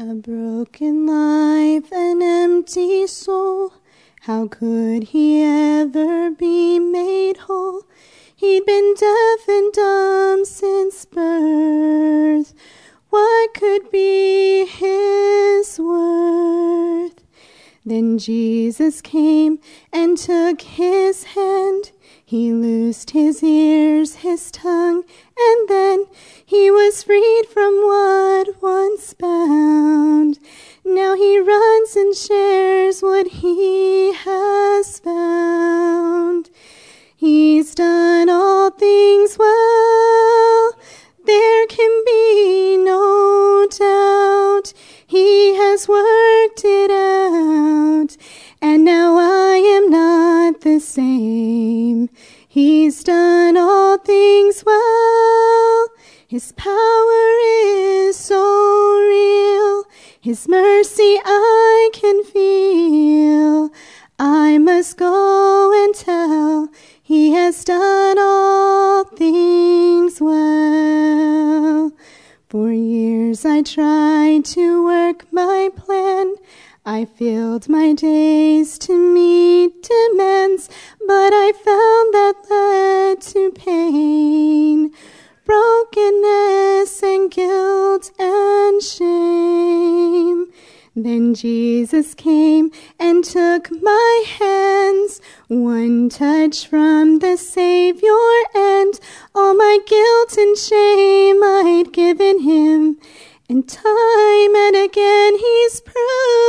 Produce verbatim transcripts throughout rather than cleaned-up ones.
A broken life, an empty soul, how could he ever be made whole? He'd been deaf and dumb since birth. What could be his worth? Then Jesus came and took his hand. He loosed his ears, his tongue, and then he was freed from what once bound. Now he runs and shares what he has found. He's done all things well, there can be no doubt. He has worked it out, and now I am not the same. He's done all things well. His power is so real. His mercy I can feel. I must go and tell. He has done all things well. For years I tried to work my plan. I filled my days to meet demands, but I found that led to pain, brokenness and guilt and shame. Then Jesus came and took my hands, one touch from the Savior, and all my guilt and shame I'd given him. And time and again he's proven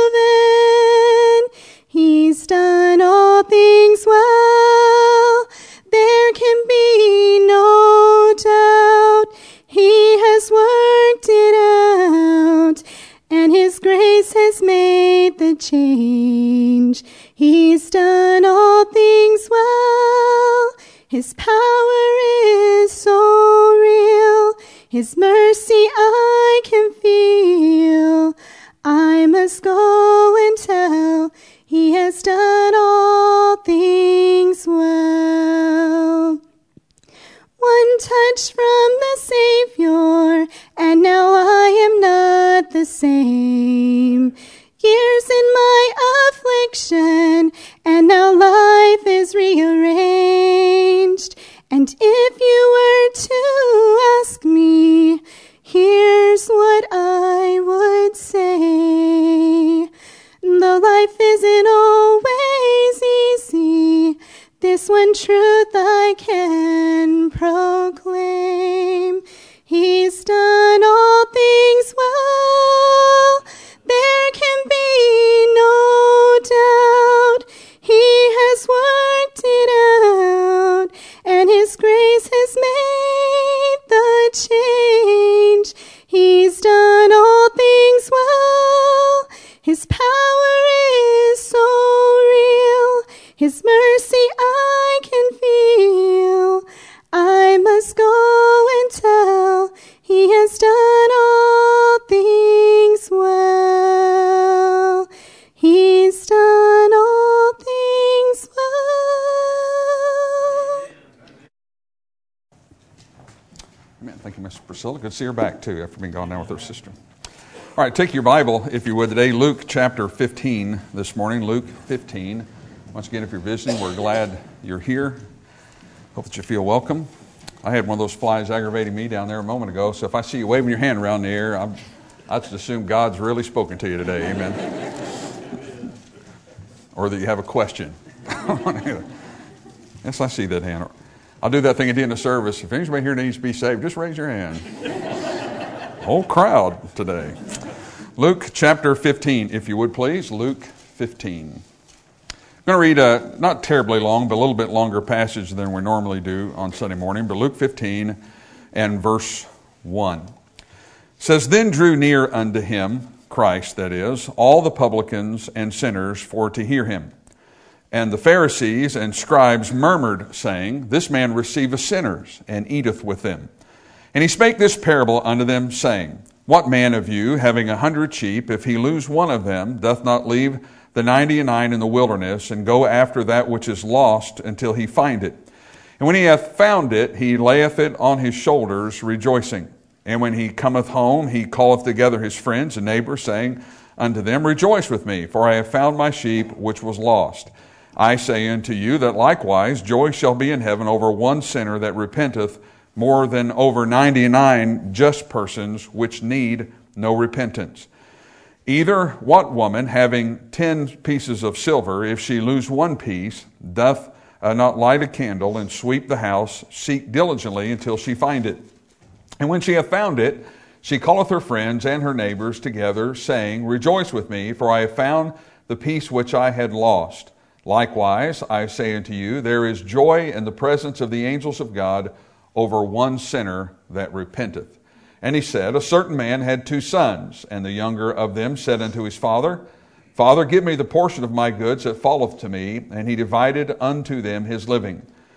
he's done all things well. There can be no doubt. He has worked it out, and his grace has made the change. He's done all things well. His power is so real. His mercy I can feel. I must go and tell. He has done all things well. One touch from the Savior, and now I am not the same. Years in my affliction, and now life is rearranged. And if you were to ask me, here's what I would say. Though life isn't always easy, this one truth I can proclaim. He's done all things well. There can be no doubt. He has worked it out, and his grace has made the change. He's done all things well. His power is so real. His mercy I can feel. I must go and tell. He has done all things well. He's done all things well. Amen. Thank you, Miss Priscilla. Good to see her back, too, after being gone down with her sister. All right, take your Bible, if you would, today. Luke chapter fifteen this morning. Luke fifteen. Once again, if you're visiting, we're glad you're here. Hope that you feel welcome. I had one of those flies aggravating me down there a moment ago, so if I see you waving your hand around the air, I'm, I just assume God's really spoken to you today. Amen. Or that you have a question. Yes, I see that hand. I'll do that thing at the end of service. If anybody here needs to be saved, just raise your hand. Whole crowd today. Luke chapter fifteen, if you would please. Luke fifteen. I'm going to read a not terribly long, but a little bit longer passage than we normally do on Sunday morning. But Luke fifteen and verse one. It says, Then drew near unto him, Christ that is, all the publicans and sinners for to hear him. And the Pharisees and scribes murmured, saying, This man receiveth sinners, and eateth with them. And he spake this parable unto them, saying, What man of you, having a hundred sheep, if he lose one of them, doth not leave the ninety and nine in the wilderness, and go after that which is lost until he find it? And when he hath found it, he layeth it on his shoulders, rejoicing. And when he cometh home, he calleth together his friends and neighbors, saying unto them, Rejoice with me, for I have found my sheep which was lost. I say unto you that likewise joy shall be in heaven over one sinner that repenteth, more than over ninety-nine just persons which need no repentance. Either what woman, having ten pieces of silver, if she lose one piece, doth uh, not light a candle and sweep the house, seek diligently until she find it? And when she hath found it, she calleth her friends and her neighbors together, saying, Rejoice with me, for I have found the piece which I had lost. Likewise, I say unto you, there is joy in the presence of the angels of God over one sinner that repenteth. And he said, A certain man had two sons, and the younger of them said unto his father, Father, give me the portion of my goods that falleth to me. And he divided unto them his living.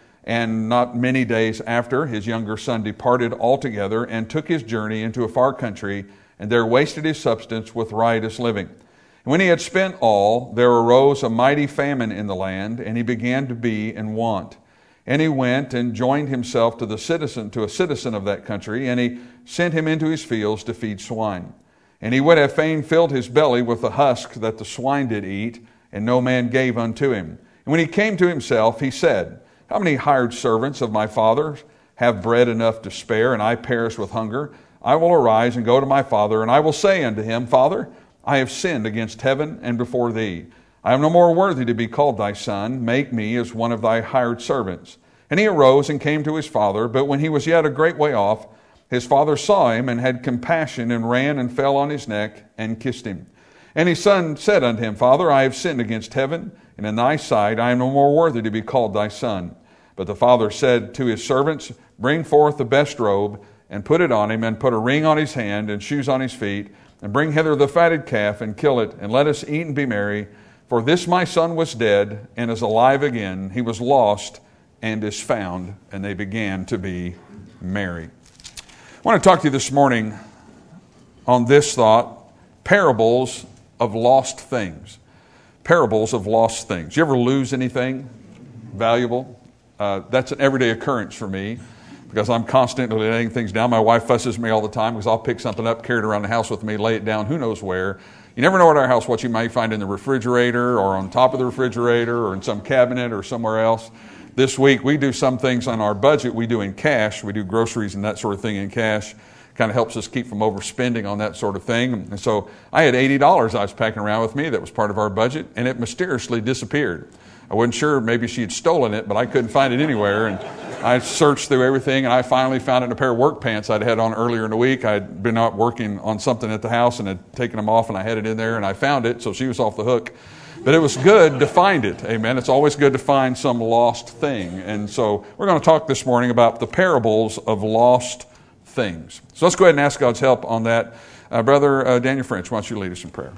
And not many days after, his younger son departed altogether, and took his journey into a far country, and there wasted his substance with riotous living. And when he had spent all, there arose a mighty famine in the land, and he began to be in want. And he went and joined himself to the citizen, to a citizen of that country, and he sent him into his fields to feed swine. And he would have fain filled his belly with the husk that the swine did eat, and no man gave unto him. And when he came to himself, he said, How many hired servants of my father's have bread enough to spare, and I perish with hunger? I will arise and go to my father, and I will say unto him, Father, I have sinned against heaven and before thee. I am no more worthy to be called thy son. Make me as one of thy hired servants. And he arose and came to his father. But when he was yet a great way off, his father saw him and had compassion, and ran and fell on his neck and kissed him. And his son said unto him, Father, I have sinned against heaven, and in thy sight I am no more worthy to be called thy son. But the father said to his servants, Bring forth the best robe, and put it on him, and put a ring on his hand, and shoes on his feet, and bring hither the fatted calf, and kill it, and let us eat and be merry. For this my son was dead, and is alive again. He was lost, and is found. And they began to be merry. I want to talk to you this morning on this thought, parables of lost things. Parables of lost things. You ever lose anything valuable? Uh, that's an everyday occurrence for me, because I'm constantly laying things down. My wife fusses at me all the time because I'll pick something up, carry it around the house with me, lay it down, who knows where. You never know at our house what you might find in the refrigerator or on top of the refrigerator or in some cabinet or somewhere else. This week we do some things on our budget we do in cash. We do groceries and that sort of thing in cash. Kind of helps us keep from overspending on that sort of thing. And so I had eighty dollars I was packing around with me that was part of our budget, and it mysteriously disappeared. I wasn't sure, maybe she had stolen it, but I couldn't find it anywhere. And I searched through everything, and I finally found it in a pair of work pants I'd had on earlier in the week. I'd been out working on something at the house and had taken them off, and I had it in there, and I found it, so she was off the hook. But it was good to find it, amen. It's always good to find some lost thing. And so we're going to talk this morning about the parables of lost things. So let's go ahead and ask God's help on that. Uh, Brother uh, Daniel French, why don't you lead us in prayer?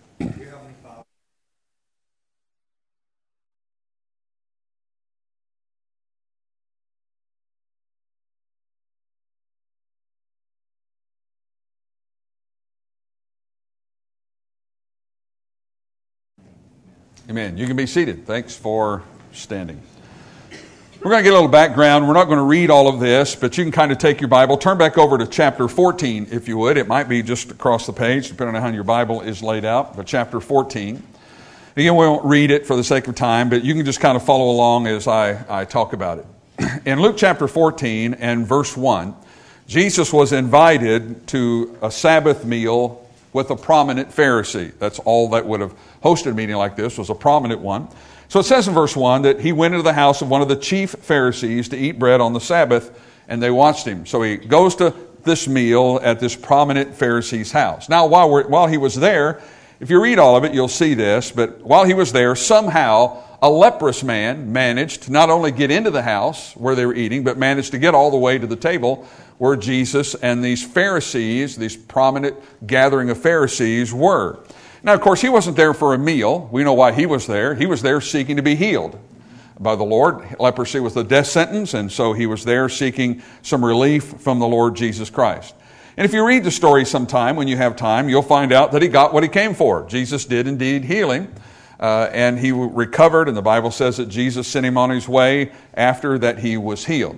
Amen. You can be seated. Thanks for standing. We're going to get a little background. We're not going to read all of this, but you can kind of take your Bible, turn back over to chapter fourteen, if you would. It might be just across the page, depending on how your Bible is laid out, but chapter fourteen. Again, we won't read it for the sake of time, but you can just kind of follow along as I, I talk about it. In Luke chapter fourteen and verse one, Jesus was invited to a Sabbath meal with a prominent Pharisee. That's all that would have hosted a meeting like this, was a prominent one. So it says in verse one that he went into the house of one of the chief Pharisees to eat bread on the Sabbath, and they watched him. So he goes to this meal at this prominent Pharisee's house. Now, while we're, while he was there, if you read all of it, you'll see this, but while he was there, somehow a leprous man managed to not only get into the house where they were eating, but managed to get all the way to the table where Jesus and these Pharisees, these prominent gathering of Pharisees, were. Now, of course, he wasn't there for a meal. We know why he was there. He was there seeking to be healed by the Lord. Leprosy was the death sentence, and so he was there seeking some relief from the Lord Jesus Christ. And if you read the story sometime, when you have time, you'll find out that he got what he came for. Jesus did indeed heal him, uh, and he recovered, and the Bible says that Jesus sent him on his way after that he was healed.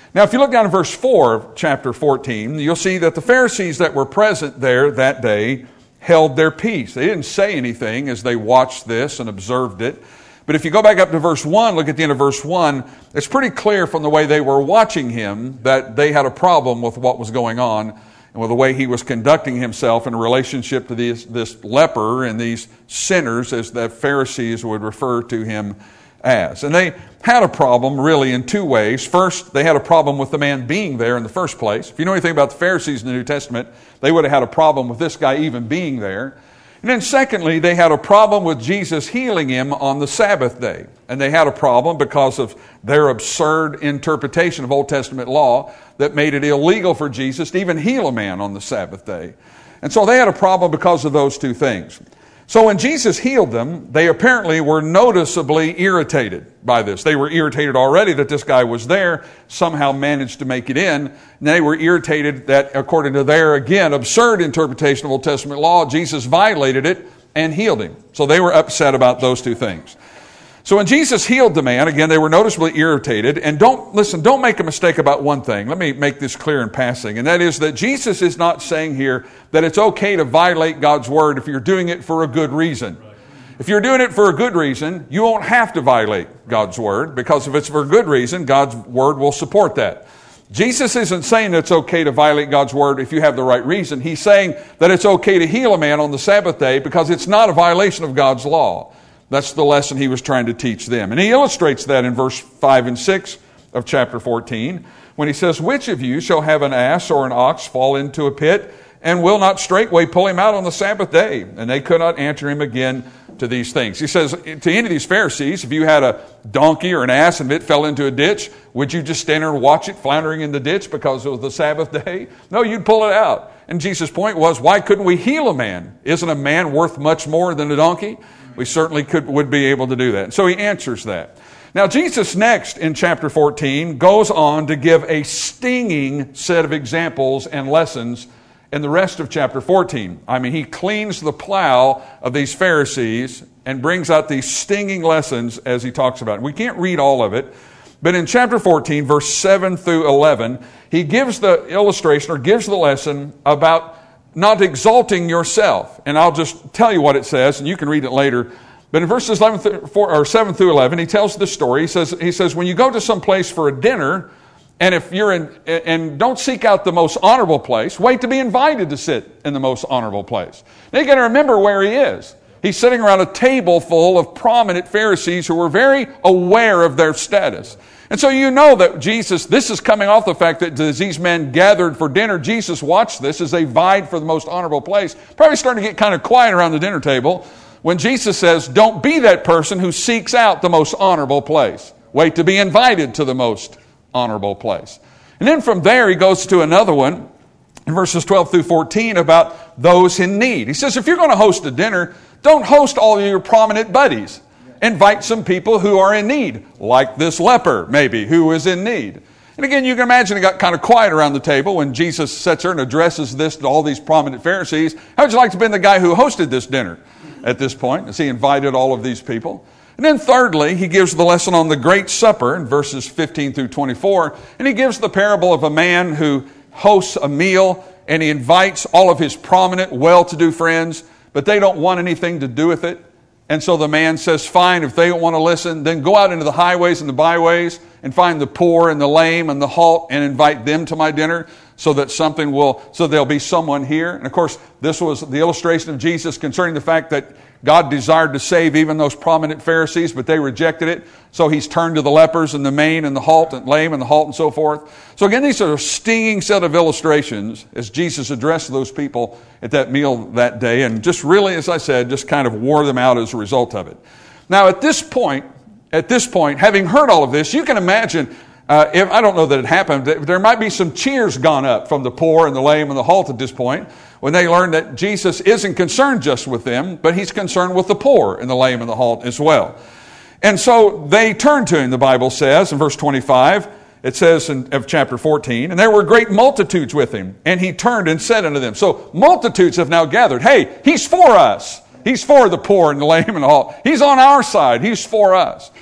Now, if you look down at verse four of chapter fourteen, you'll see that the Pharisees that were present there that day held their peace. They didn't say anything as they watched this and observed it. But if you go back up to verse one, look at the end of verse one, it's pretty clear from the way they were watching him that they had a problem with what was going on and with the way he was conducting himself in relationship to this, this leper and these sinners, as the Pharisees would refer to him as. And they had a problem really in two ways. First, they had a problem with the man being there in the first place. If you know anything about the Pharisees in the New Testament, they would have had a problem with this guy even being there. And then secondly, they had a problem with Jesus healing him on the Sabbath day. And they had a problem because of their absurd interpretation of Old Testament law that made it illegal for Jesus to even heal a man on the Sabbath day. And so they had a problem because of those two things. So when Jesus healed them, they apparently were noticeably irritated by this. They were irritated already that this guy was there, somehow managed to make it in. And they were irritated that, according to their, again, absurd interpretation of Old Testament law, Jesus violated it and healed him. So they were upset about those two things. So when Jesus healed the man, again, they were noticeably irritated. And don't, listen, don't make a mistake about one thing. Let me make this clear in passing. And that is that Jesus is not saying here that it's okay to violate God's word if you're doing it for a good reason. If you're doing it for a good reason, you won't have to violate God's word, because if it's for a good reason, God's word will support that. Jesus isn't saying that it's okay to violate God's word if you have the right reason. He's saying that it's okay to heal a man on the Sabbath day because it's not a violation of God's law. That's the lesson he was trying to teach them. And he illustrates that in verse five and six of chapter fourteen, when he says, "Which of you shall have an ass or an ox fall into a pit, and will not straightway pull him out on the Sabbath day?" And they could not answer him again to these things. He says to any of these Pharisees, if you had a donkey or an ass and it fell into a ditch, would you just stand there and watch it floundering in the ditch because it was the Sabbath day? No, you'd pull it out. And Jesus' point was, why couldn't we heal a man? Isn't a man worth much more than a donkey? We certainly could would be able to do that. And so he answers that. Now, Jesus next in chapter fourteen goes on to give a stinging set of examples and lessons in the rest of chapter fourteen. I mean, he cleans the plow of these Pharisees and brings out these stinging lessons as he talks about it. We can't read all of it, but in chapter fourteen, verse seven through eleven, he gives the illustration or gives the lesson about not exalting yourself. And I'll just tell you what it says, and you can read it later. But in verses eleven through, or seven through eleven, he tells the story. He says, he says, when you go to some place for a dinner, and if you're in, and don't seek out the most honorable place, wait to be invited to sit in the most honorable place. Now you got to remember where he is. He's sitting around a table full of prominent Pharisees who were very aware of their status. And so you know that Jesus, this is coming off the fact that as these men gathered for dinner, Jesus watched this as they vied for the most honorable place. Probably starting to get kind of quiet around the dinner table when Jesus says, don't be that person who seeks out the most honorable place. Wait to be invited to the most honorable place. And then from there he goes to another one in verses twelve through fourteen about those in need. He says, if you're going to host a dinner, don't host all of your prominent buddies. Invite some people who are in need, like this leper, maybe, who is in need. And again, you can imagine it got kind of quiet around the table when Jesus sits there and addresses this to all these prominent Pharisees. How would you like to have been the guy who hosted this dinner at this point, as he invited all of these people? And then thirdly, he gives the lesson on the Great Supper in verses fifteen through twenty-four. And he gives the parable of a man who hosts a meal and he invites all of his prominent, well-to-do friends, but they don't want anything to do with it. And so the man says, fine, if they don't want to listen, then go out into the highways and the byways and find the poor and the lame and the halt and invite them to my dinner so that something will, so there'll be someone here. And of course, this was the illustration of Jesus concerning the fact that God desired to save even those prominent Pharisees, but they rejected it. So he's turned to the lepers and the maimed and the halt and lame and the halt and so forth. So again, these are a stinging set of illustrations as Jesus addressed those people at that meal that day. And just really, as I said, just kind of wore them out as a result of it. Now at this point, at this point, having heard all of this, you can imagine, uh, if, I don't know that it happened, there might be some cheers gone up from the poor and the lame and the halt at this point, when they learn that Jesus isn't concerned just with them, but he's concerned with the poor and the lame and the halt as well. And so they turned to him, the Bible says, in verse twenty-five, it says in of chapter fourteen, and there were great multitudes with him, and he turned and said unto them. So multitudes have now gathered. Hey, he's for us. He's for the poor and the lame and the halt. He's on our side. He's for us.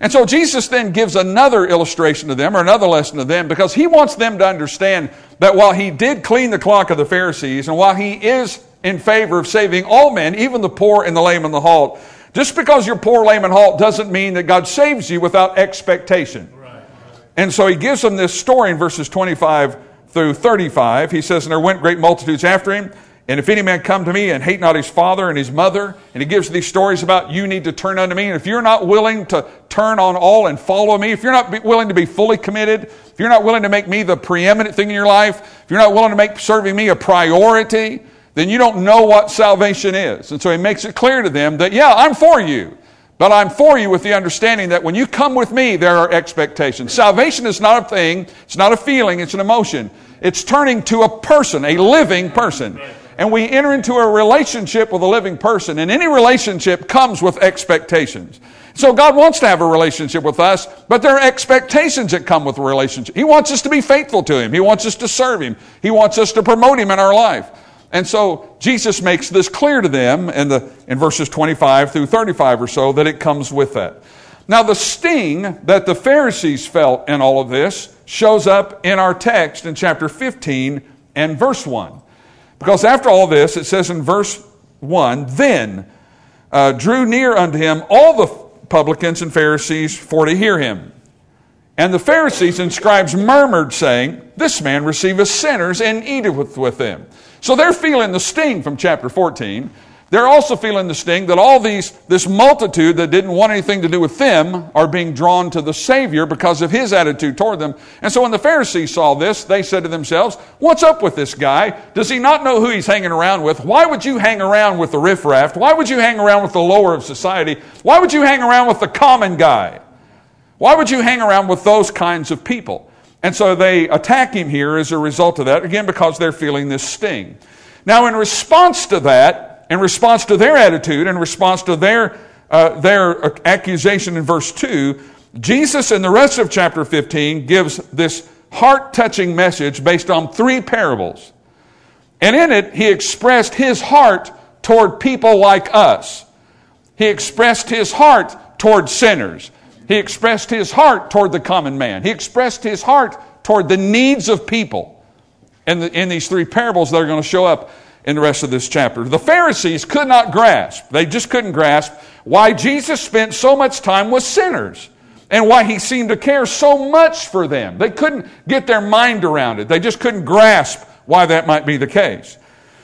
And so Jesus then gives another illustration to them, or another lesson to them, because he wants them to understand that while he did clean the clock of the Pharisees, and while he is in favor of saving all men, even the poor and the lame and the halt, just because you're poor, lame, and halt doesn't mean that God saves you without expectation. Right. And so he gives them this story in verses twenty-five through thirty-five. He says, "And there went great multitudes after him. And if any man come to me and hate not his father and his mother," and he gives these stories about you need to turn unto me. And if you're not willing to turn on all and follow me, if you're not willing to be fully committed, if you're not willing to make me the preeminent thing in your life, if you're not willing to make serving me a priority, then you don't know what salvation is. And so he makes it clear to them that, yeah, I'm for you. But I'm for you with the understanding that when you come with me, there are expectations. Salvation is not a thing. It's not a feeling. It's an emotion. It's turning to a person, a living person. And we enter into a relationship with a living person. And any relationship comes with expectations. So God wants to have a relationship with us, but there are expectations that come with a relationship. He wants us to be faithful to him. He wants us to serve him. He wants us to promote him in our life. And so Jesus makes this clear to them in, the, in verses twenty-five through thirty-five or so that it comes with that. Now the sting that the Pharisees felt in all of this shows up in our text in chapter fifteen and verse one. Because after all this, it says in verse one, "Then uh, drew near unto him all the publicans and Pharisees for to hear him. And the Pharisees and scribes murmured, saying, This man receiveth sinners and eateth with, with them." So they're feeling the sting from chapter fourteen. They're also feeling the sting that all these this multitude that didn't want anything to do with them are being drawn to the Savior because of his attitude toward them. And so when the Pharisees saw this, they said to themselves, "What's up with this guy? Does he not know who he's hanging around with? Why would you hang around with the riffraff? Why would you hang around with the lower of society? Why would you hang around with the common guy? Why would you hang around with those kinds of people?" And so they attack him here as a result of that, again, because they're feeling this sting. Now, in response to that, in response to their attitude, in response to their, uh, their accusation in verse two, Jesus in the rest of chapter fifteen gives this heart-touching message based on three parables. And in it, he expressed his heart toward people like us. He expressed his heart toward sinners. He expressed his heart toward the common man. He expressed his heart toward the needs of people. In, the, in these three parables that are going to show up in the rest of this chapter. The Pharisees could not grasp, they just couldn't grasp why Jesus spent so much time with sinners and why he seemed to care so much for them. They couldn't get their mind around it. They just couldn't grasp why that might be the case.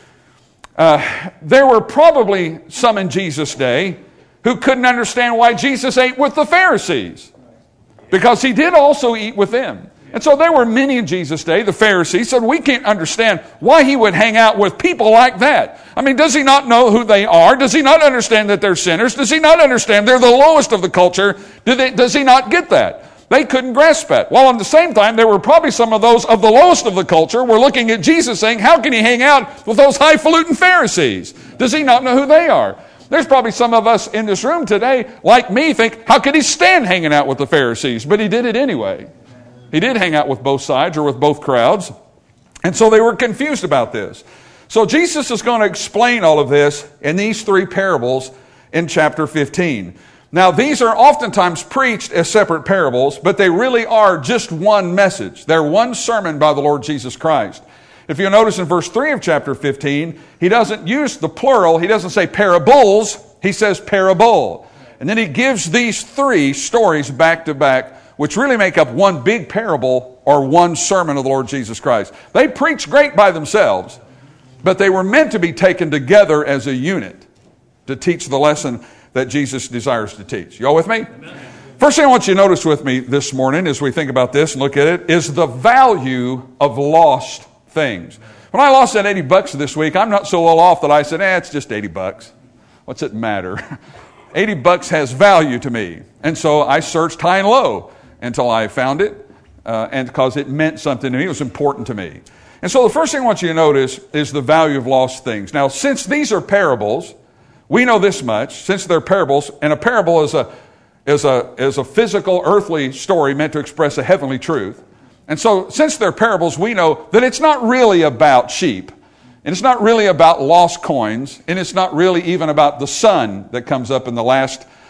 Uh, there were probably some in Jesus' day who couldn't understand why Jesus ate with the Pharisees, because he did also eat with them. And so there were many in Jesus' day, the Pharisees, said, we can't understand why he would hang out with people like that. I mean, does he not know who they are? Does he not understand that they're sinners? Does he not understand they're the lowest of the culture? Do they, does he not get that? They couldn't grasp that. While at the same time, there were probably some of those of the lowest of the culture were looking at Jesus saying, how can he hang out with those highfalutin Pharisees? Does he not know who they are? There's probably some of us in this room today, like me, think, how could he stand hanging out with the Pharisees? But he did it anyway. He did hang out with both sides or with both crowds. And so they were confused about this. So Jesus is going to explain all of this in these three parables in chapter fifteen. Now, these are oftentimes preached as separate parables, but they really are just one message. They're one sermon by the Lord Jesus Christ. If you'll notice in verse three of chapter fifteen, he doesn't use the plural. He doesn't say parables. He says parable. And then he gives these three stories back to back, which really make up one big parable or one sermon of the Lord Jesus Christ. They preach great by themselves, but they were meant to be taken together as a unit to teach the lesson that Jesus desires to teach. You all with me? Amen. First thing I want you to notice with me this morning as we think about this and look at it is the value of lost things. When I lost that eighty bucks this week, I'm not so well off that I said, eh, it's just eighty bucks. What's it matter? eighty bucks has value to me. And so I searched high and low until I found it, uh, and because it meant something to me, it was important to me. And so the first thing I want you to notice is the value of lost things. Now, since these are parables, we know this much, since they're parables, and a parable is a, is a, is a physical, earthly story meant to express a heavenly truth. And so, since they're parables, we know that it's not really about sheep, and it's not really about lost coins, and it's not really even about the sun that comes up in the last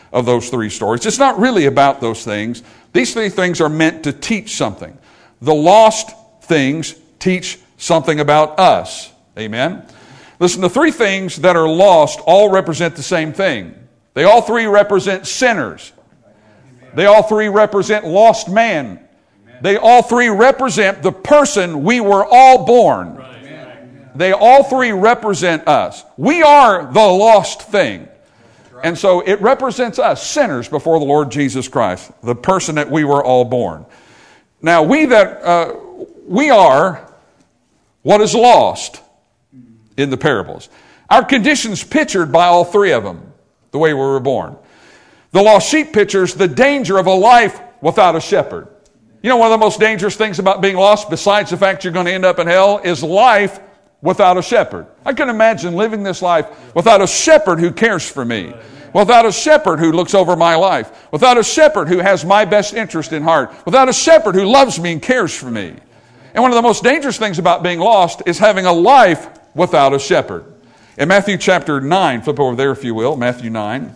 of those three stories. It's not really about those things. These three things are meant to teach something. The lost things teach something about us. Amen? Listen, the three things that are lost all represent the same thing. They all three represent sinners. They all three represent lost man. They all three represent the person we were all born. They all three represent us. We are the lost thing. And so it represents us, sinners before the Lord Jesus Christ, the person that we were all born. Now, we that uh, we are what is lost in the parables. Our condition's pictured by all three of them, the way we were born. The lost sheep pictures the danger of a life without a shepherd. You know, one of the most dangerous things about being lost, besides the fact you're going to end up in hell, is life without a shepherd. I can imagine living this life without a shepherd who cares for me, without a shepherd who looks over my life, without a shepherd who has my best interest in heart, without a shepherd who loves me and cares for me. And one of the most dangerous things about being lost is having a life without a shepherd. In Matthew chapter nine, flip over there if you will, Matthew nine.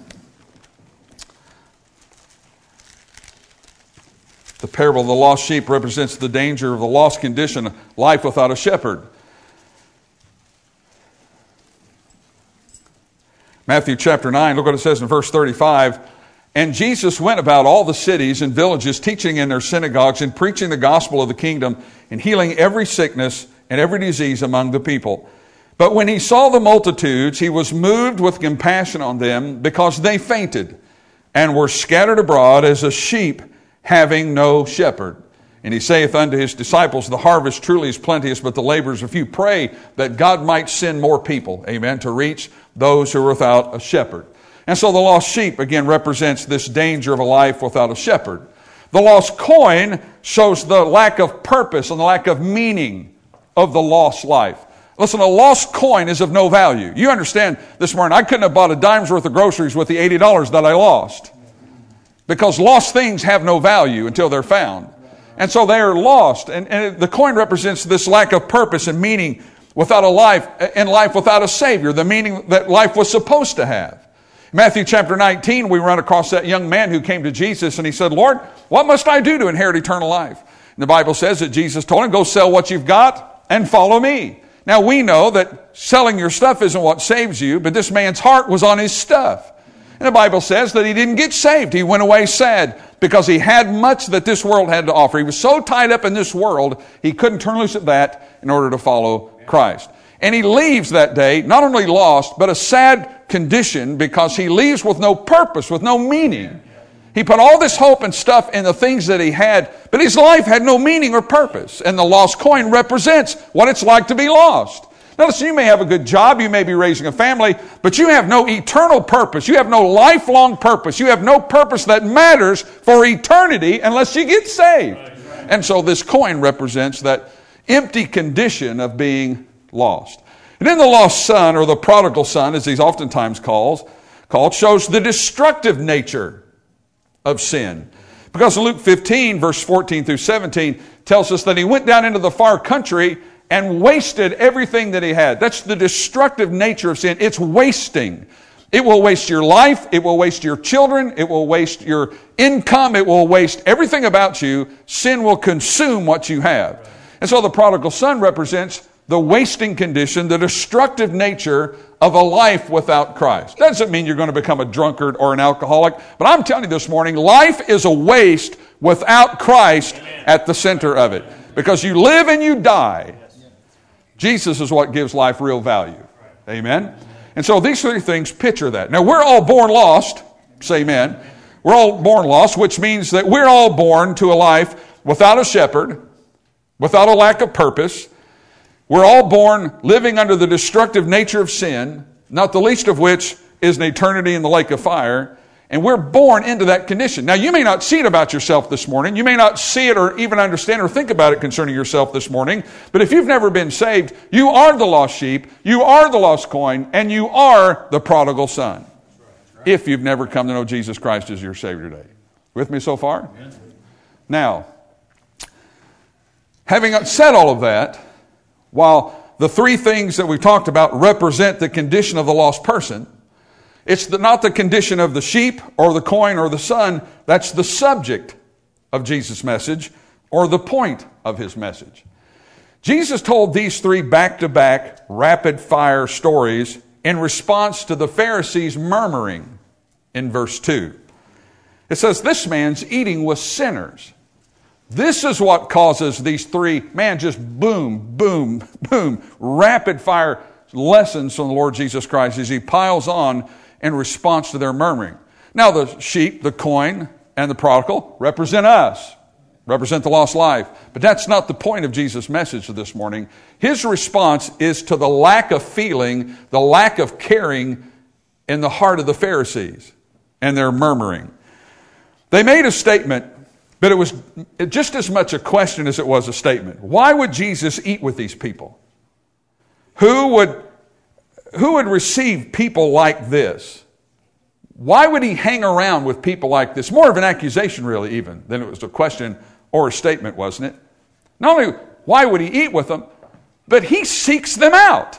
The parable of the lost sheep represents the danger of the lost condition, life without a shepherd. Matthew chapter nine, look what it says in verse thirty-five. And Jesus went about all the cities and villages, teaching in their synagogues and preaching the gospel of the kingdom and healing every sickness and every disease among the people. But when he saw the multitudes, he was moved with compassion on them because they fainted and were scattered abroad as a sheep having no shepherd. And he saith unto his disciples, the harvest truly is plenteous, but the laborers are few. Pray that God might send more people, amen, to reach those who are without a shepherd. And so the lost sheep, again, represents this danger of a life without a shepherd. The lost coin shows the lack of purpose and the lack of meaning of the lost life. Listen, a lost coin is of no value. You understand this morning, I couldn't have bought a dime's worth of groceries with the eighty dollars that I lost. Because lost things have no value until they're found. And so they are lost. And, and the coin represents this lack of purpose and meaning without a life, and life without a Savior, the meaning that life was supposed to have. Matthew chapter nineteen, we run across that young man who came to Jesus and he said, Lord, what must I do to inherit eternal life? And the Bible says that Jesus told him, go sell what you've got and follow me. Now we know that selling your stuff isn't what saves you, but this man's heart was on his stuff. And the Bible says that he didn't get saved. He went away sad because he had much that this world had to offer. He was so tied up in this world, he couldn't turn loose at that in order to follow Christ. And he leaves that day, not only lost, but a sad condition because he leaves with no purpose, with no meaning. He put all this hope and stuff in the things that he had, but his life had no meaning or purpose. And the lost coin represents what it's like to be lost. Now listen, you may have a good job, you may be raising a family, but you have no eternal purpose. You have no lifelong purpose. You have no purpose that matters for eternity unless you get saved. And so this coin represents that empty condition of being lost. And then the lost son, or the prodigal son, as he's oftentimes called, called shows the destructive nature of sin. Because in Luke fifteen, verse fourteen through seventeen, tells us that he went down into the far country and wasted everything that he had. That's the destructive nature of sin. It's wasting. It will waste your life. It will waste your children. It will waste your income. It will waste everything about you. Sin will consume what you have. And so the prodigal son represents the wasting condition, the destructive nature of a life without Christ. Doesn't mean you're going to become a drunkard or an alcoholic, but I'm telling you this morning, life is a waste without Christ at the center of it. Because you live and you die. Jesus is what gives life real value. Amen? And so these three things picture that. Now we're all born lost. Say amen. We're all born lost, which means that we're all born to a life without a shepherd, without a lack of purpose. We're all born living under the destructive nature of sin, not the least of which is an eternity in the lake of fire. And we're born into that condition. Now, you may not see it about yourself this morning. You may not see it or even understand or think about it concerning yourself this morning. But if you've never been saved, you are the lost sheep, you are the lost coin, and you are the prodigal son. If you've never come to know Jesus Christ as your Savior today. With me so far? Now, having said all of that, while the three things that we've talked about represent the condition of the lost person, It's the, not the condition of the sheep or the coin or the son. That's the subject of Jesus' message or the point of his message. Jesus told these three back-to-back rapid-fire stories in response to the Pharisees' murmuring in verse two. It says, this man's eating with sinners. This is what causes these three, man, just boom, boom, boom, rapid-fire lessons from the Lord Jesus Christ as he piles on in response to their murmuring. Now the sheep, the coin, and the prodigal represent us, represent the lost life. But that's not the point of Jesus' message this morning. His response is to the lack of feeling, the lack of caring in the heart of the Pharisees and their murmuring. They made a statement, but it was just as much a question as it was a statement. Why would Jesus eat with these people? Who would, who would receive people like this? Why would he hang around with people like this? More of an accusation, really, even, than it was a question or a statement, wasn't it? Not only why would he eat with them, but he seeks them out.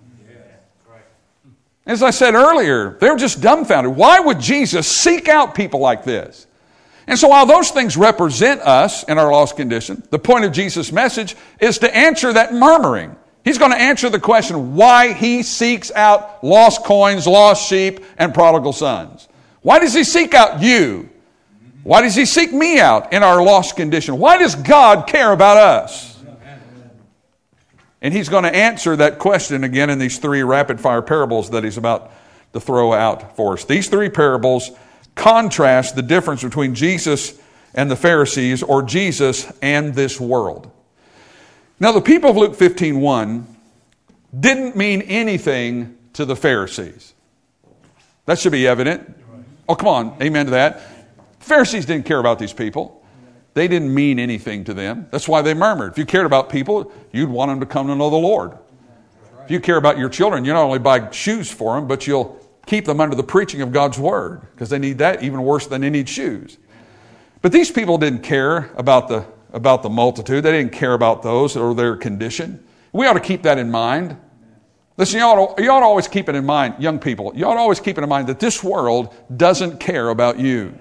As I said earlier, they were just dumbfounded. Why would Jesus seek out people like this? And so while those things represent us in our lost condition, the point of Jesus' message is to answer that murmuring. He's going to answer the question why he seeks out lost coins, lost sheep, and prodigal sons. Why does he seek out you? Why does he seek me out in our lost condition? Why does God care about us? And he's going to answer that question again in these three rapid-fire parables that he's about to throw out for us. These three parables contrast the difference between Jesus and the Pharisees, or Jesus and this world. Now, the people of Luke fifteen one didn't mean anything to the Pharisees. That should be evident. Oh, come on. Amen to that. The Pharisees didn't care about these people. They didn't mean anything to them. That's why they murmured. If you cared about people, you'd want them to come to know the Lord. If you care about your children, you not only buy shoes for them, but you'll keep them under the preaching of God's word, because they need that even worse than they need shoes. But these people didn't care about the about the multitude. They didn't care about those or their condition. We ought to keep that in mind. Listen, you ought to, you ought to always keep it in mind, young people. You ought to always keep it in mind that this world doesn't care about you.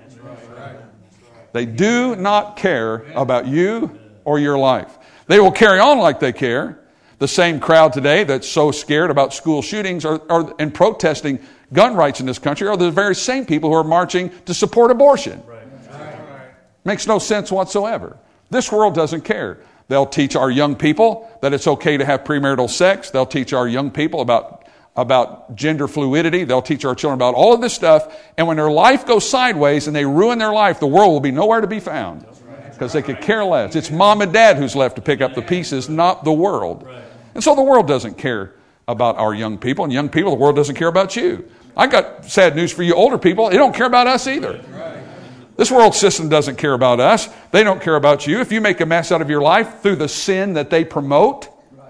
They do not care about you or your life. They will carry on like they care. The same crowd today that's so scared about school shootings or, or, and protesting gun rights in this country are the very same people who are marching to support abortion. Right. Right. Makes no sense whatsoever. This world doesn't care. They'll teach our young people that it's okay to have premarital sex. They'll teach our young people about, about gender fluidity. They'll teach our children about all of this stuff. And when their life goes sideways and they ruin their life, the world will be nowhere to be found, because they could care less. It's mom and dad who's left to pick up the pieces, not the world. And so the world doesn't care about our young people. And young people, the world doesn't care about you. I got sad news for you older people. They don't care about us either. This world system doesn't care about us. They don't care about you. If you make a mess out of your life through the sin that they promote,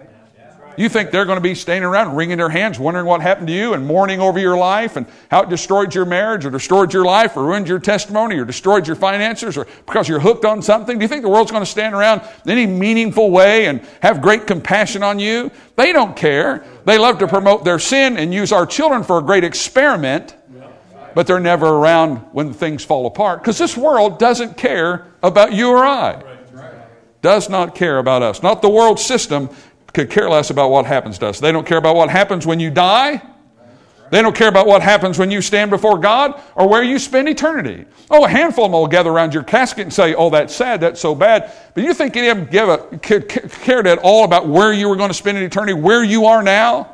you think they're going to be standing around wringing their hands, wondering what happened to you and mourning over your life and how it destroyed your marriage or destroyed your life or ruined your testimony or destroyed your finances or because you're hooked on something? Do you think the world's going to stand around in any meaningful way and have great compassion on you? They don't care. They love to promote their sin and use our children for a great experiment, but they're never around when things fall apart, because this world doesn't care about you or I. Does not care about us. Not the world system could care less about what happens to us. They don't care about what happens when you die. They don't care about what happens when you stand before God or where you spend eternity. Oh, a handful of them will gather around your casket and say, oh, that's sad, that's so bad. But you think any of them give a, cared at all about where you were going to spend eternity, where you are now?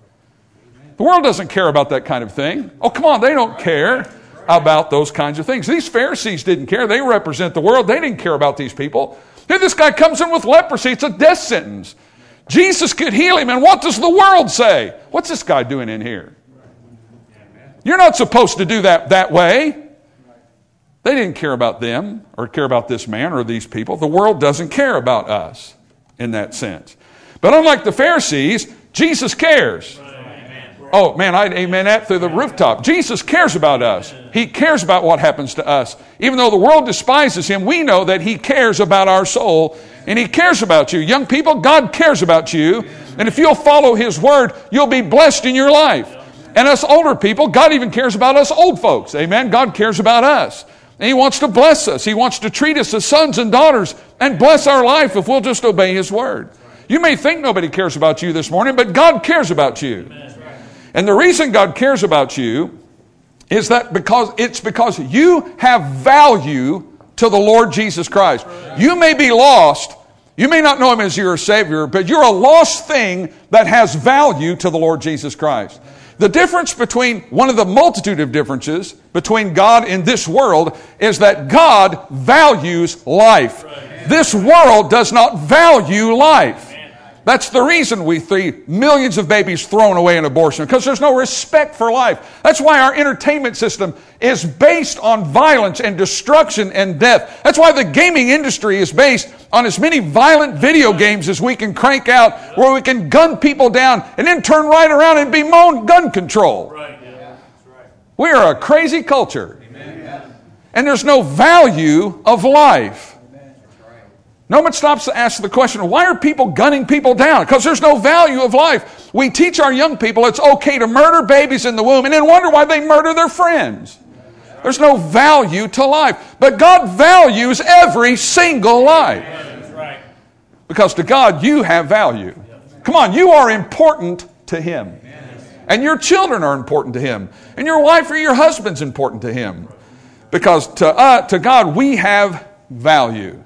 The world doesn't care about that kind of thing. Oh, come on, they don't care about those kinds of things. These Pharisees didn't care. They represent the world. They didn't care about these people. Here this guy comes in with leprosy. It's a death sentence. Jesus could heal him, and what does the world say? What's this guy doing in here? You're not supposed to do that that way. They didn't care about them or care about this man or these people. The world doesn't care about us in that sense. But unlike the Pharisees, Jesus cares. Oh, man, I'd amen that through the rooftop. Jesus cares about us. He cares about what happens to us. Even though the world despises him, we know that he cares about our soul, and he cares about you. Young people, God cares about you. And if you'll follow his word, you'll be blessed in your life. And us older people, God even cares about us old folks. Amen? God cares about us. And He wants to bless us. He wants to treat us as sons and daughters and bless our life if we'll just obey His word. You may think nobody cares about you this morning, but God cares about you. And the reason God cares about you is that because it's because you have value to the Lord Jesus Christ. You may be lost. You may not know Him as your Savior, but you're a lost thing that has value to the Lord Jesus Christ. The difference between, one of the multitude of differences between God and this world is that God values life. This world does not value life. That's the reason we see millions of babies thrown away in abortion, because there's no respect for life. That's why our entertainment system is based on violence and destruction and death. That's why the gaming industry is based on as many violent video games as we can crank out, where we can gun people down and then turn right around and bemoan gun control. Right. Yeah. That's right. We are a crazy culture. Amen. And there's no value of life. No one stops to ask the question, why are people gunning people down? Because there's no value of life. We teach our young people it's okay to murder babies in the womb and then wonder why they murder their friends. There's no value to life. But God values every single life. Because to God, you have value. Come on, you are important to Him. And your children are important to Him. And your wife or your husband's important to Him. Because to, uh, to God, we have value.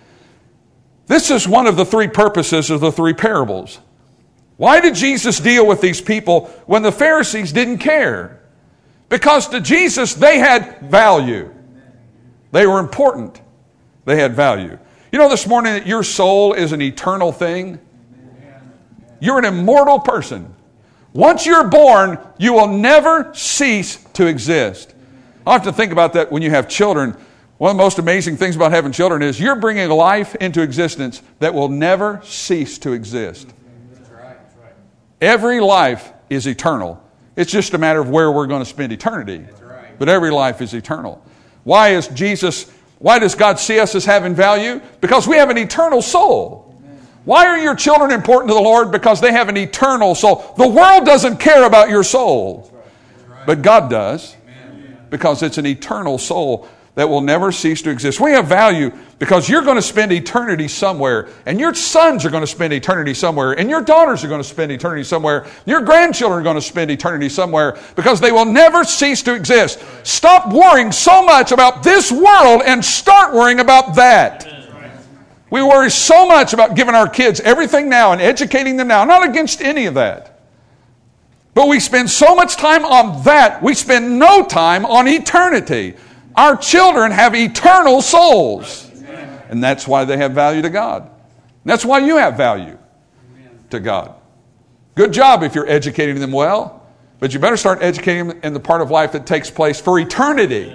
This is one of the three purposes of the three parables. Why did Jesus deal with these people when the Pharisees didn't care? Because to Jesus, they had value. They were important. They had value. You know this morning that your soul is an eternal thing? You're an immortal person. Once you're born, you will never cease to exist. I have to think about that when you have children. One of the most amazing things about having children is you're bringing life into existence that will never cease to exist. That's right. That's right. Every life is eternal. It's just a matter of where we're going to spend eternity. That's right. But every life is eternal. Why is Jesus, why does God see us as having value? Because we have an eternal soul. Amen. Why are your children important to the Lord? Because they have an eternal soul. The world doesn't care about your soul. That's right. That's right. But God does. Amen. Because it's an eternal soul that will never cease to exist. We have value because you're going to spend eternity somewhere, and your sons are going to spend eternity somewhere, and your daughters are going to spend eternity somewhere, your grandchildren are going to spend eternity somewhere, because they will never cease to exist. Stop worrying so much about this world and start worrying about that. We worry so much about giving our kids everything now and educating them now. Not against any of that. But we spend so much time on that, we spend no time on eternity. Our children have eternal souls. And that's why they have value to God. And that's why you have value to God. Good job if you're educating them well. But you better start educating them in the part of life that takes place for eternity.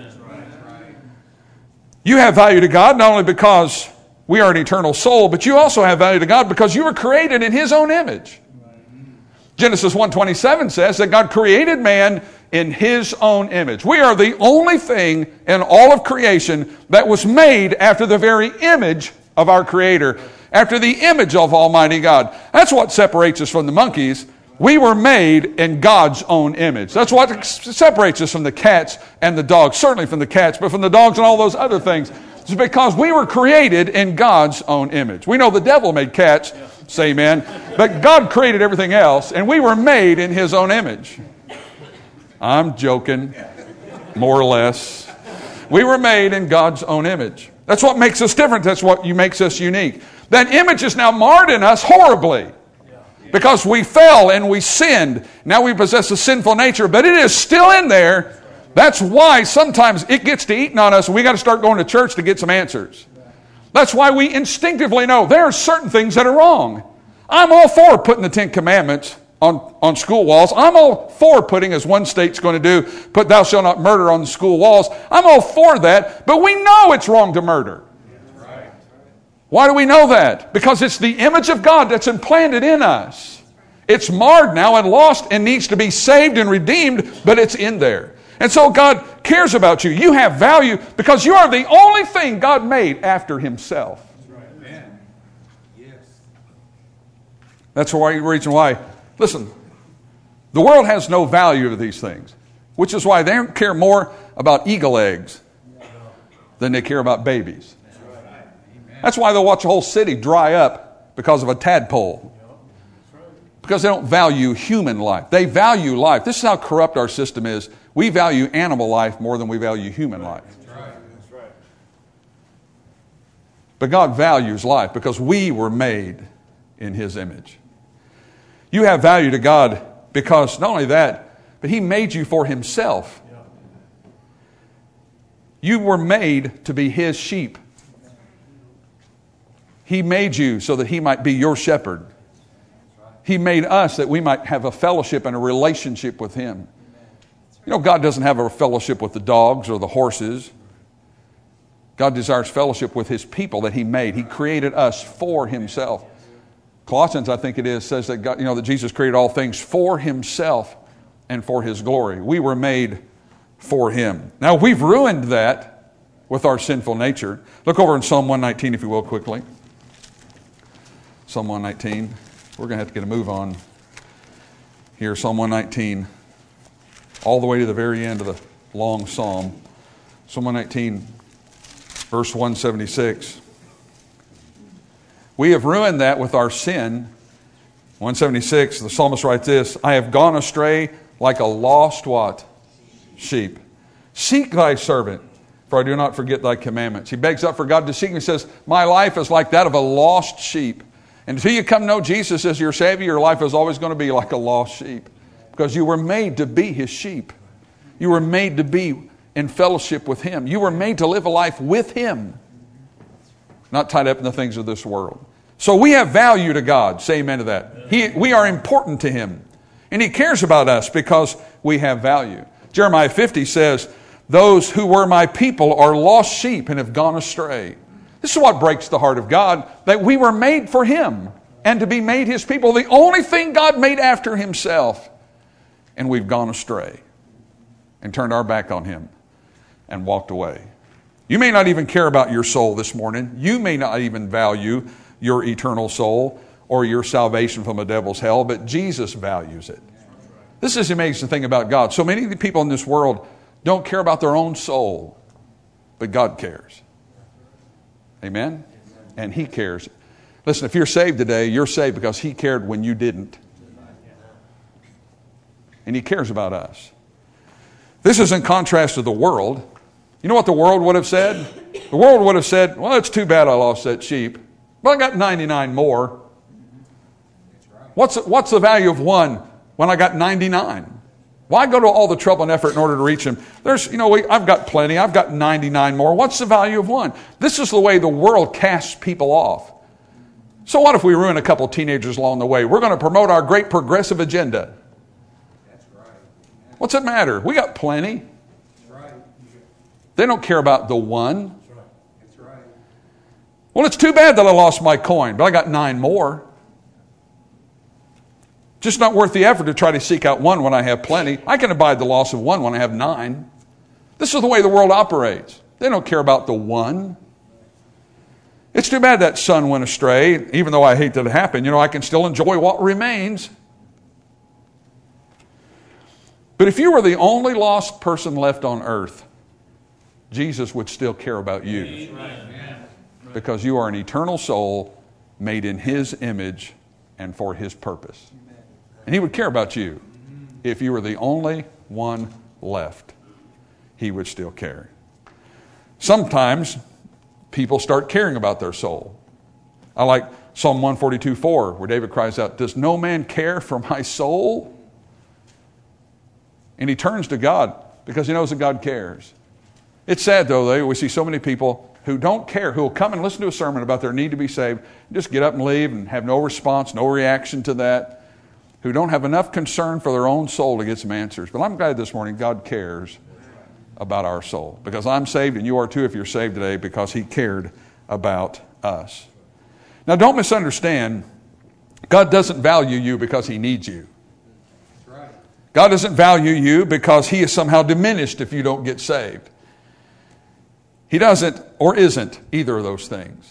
You have value to God not only because we are an eternal soul, but you also have value to God because you were created in His own image. Genesis one twenty-seven says that God created man in His own image. We are the only thing in all of creation that was made after the very image of our Creator, after the image of Almighty God. That's what separates us from the monkeys. We were made in God's own image. That's what separates us from the cats and the dogs. Certainly from the cats, but from the dogs and all those other things. It's because we were created in God's own image. We know the devil made cats, say amen, but God created everything else, and we were made in His own image. I'm joking, more or less. We were made in God's own image. That's what makes us different. That's what makes us unique. That image is now marred in us horribly because we fell and we sinned. Now we possess a sinful nature, but it is still in there. That's why sometimes it gets to eating on us and we got to start going to church to get some answers. That's why we instinctively know there are certain things that are wrong. I'm all for putting the Ten Commandments on, on school walls. I'm all for putting, as one state's going to do, put thou shalt not murder on the school walls. I'm all for that, but we know it's wrong to murder. Why do we know that? Because it's the image of God that's implanted in us. It's marred now and lost and needs to be saved and redeemed, but it's in there. And so God cares about you. You have value because you are the only thing God made after Himself. That's why the reason why. Listen, The world has no value to these things, which is why they care more about eagle eggs than they care about babies. That's why they'll watch a whole city dry up because of a tadpole. Because they don't value human life. They value life. This is how corrupt our system is. We value animal life more than we value human life. But God values life because we were made in His image. You have value to God because not only that, but He made you for Himself. You were made to be His sheep. He made you so that He might be your shepherd. He made us that we might have a fellowship and a relationship with Him. You know, God doesn't have a fellowship with the dogs or the horses. God desires fellowship with His people that He made. He created us for Himself. Colossians, I think it is, says that God, you know, that Jesus created all things for Himself and for His glory. We were made for Him. Now, we've ruined that with our sinful nature. Look over in Psalm one nineteen, if you will, quickly. Psalm one nineteen. We're going to have to get a move on here. Psalm one nineteen, all the way to the very end of the long psalm. Psalm one nineteen, verse one seventy-six. We have ruined that with our sin. one seventy-six, the psalmist writes this, I have gone astray like a lost what? Sheep. Seek thy servant, for I do not forget thy commandments. He begs up for God to seek him. He says, my life is like that of a lost sheep. And until you come know Jesus as your Savior, your life is always going to be like a lost sheep. Because you were made to be His sheep. You were made to be in fellowship with Him. You were made to live a life with Him. Not tied up in the things of this world. So we have value to God. Say amen to that. He, we are important to Him. And He cares about us because we have value. Jeremiah fifty says, those who were my people are lost sheep and have gone astray. This is what breaks the heart of God, that we were made for Him and to be made His people, the only thing God made after Himself. And we've gone astray and turned our back on Him and walked away. You may not even care about your soul this morning. You may not even value your eternal soul or your salvation from the devil's hell, but Jesus values it. This is the amazing thing about God. So many of the people in this world don't care about their own soul, but God cares. Amen? And He cares. Listen, if you're saved today, you're saved because He cared when you didn't. And He cares about us. This is in contrast to the world. You know what the world would have said? The world would have said, well, it's too bad I lost that sheep. But I got ninety-nine more. What's, what's the value of one when I got ninety-nine? Why go to all the trouble and effort in order to reach Him? There's, you know, we, I've got plenty. I've got ninety-nine more. What's the value of one? This is the way the world casts people off. So what if we ruin a couple teenagers along the way? We're going to promote our great progressive agenda. That's right. What's it matter? We got plenty. That's right. They don't care about the one. That's right. That's right. Well, it's too bad that I lost my coin, but I got nine more. Just not worth the effort to try to seek out one when I have plenty. I can abide the loss of one when I have nine. This is the way the world operates. They don't care about the one. It's too bad that son went astray. Even though I hate that it happened, you know, I can still enjoy what remains. But if you were the only lost person left on earth, Jesus would still care about you. Amen. Because you are an eternal soul made in His image and for His purpose. And He would care about you. If you were the only one left, He would still care. Sometimes people start caring about their soul. I like Psalm one forty-two four, where David cries out, does no man care for my soul? And he turns to God because he knows that God cares. It's sad, though, that we see so many people who don't care, who will come and listen to a sermon about their need to be saved, and just get up and leave and have no response, no reaction to that, who don't have enough concern for their own soul to get some answers. But I'm glad this morning God cares about our soul. Because I'm saved, and you are too if you're saved today, because He cared about us. Now, don't misunderstand. God doesn't value you because He needs you. God doesn't value you because He is somehow diminished if you don't get saved. He doesn't or isn't either of those things.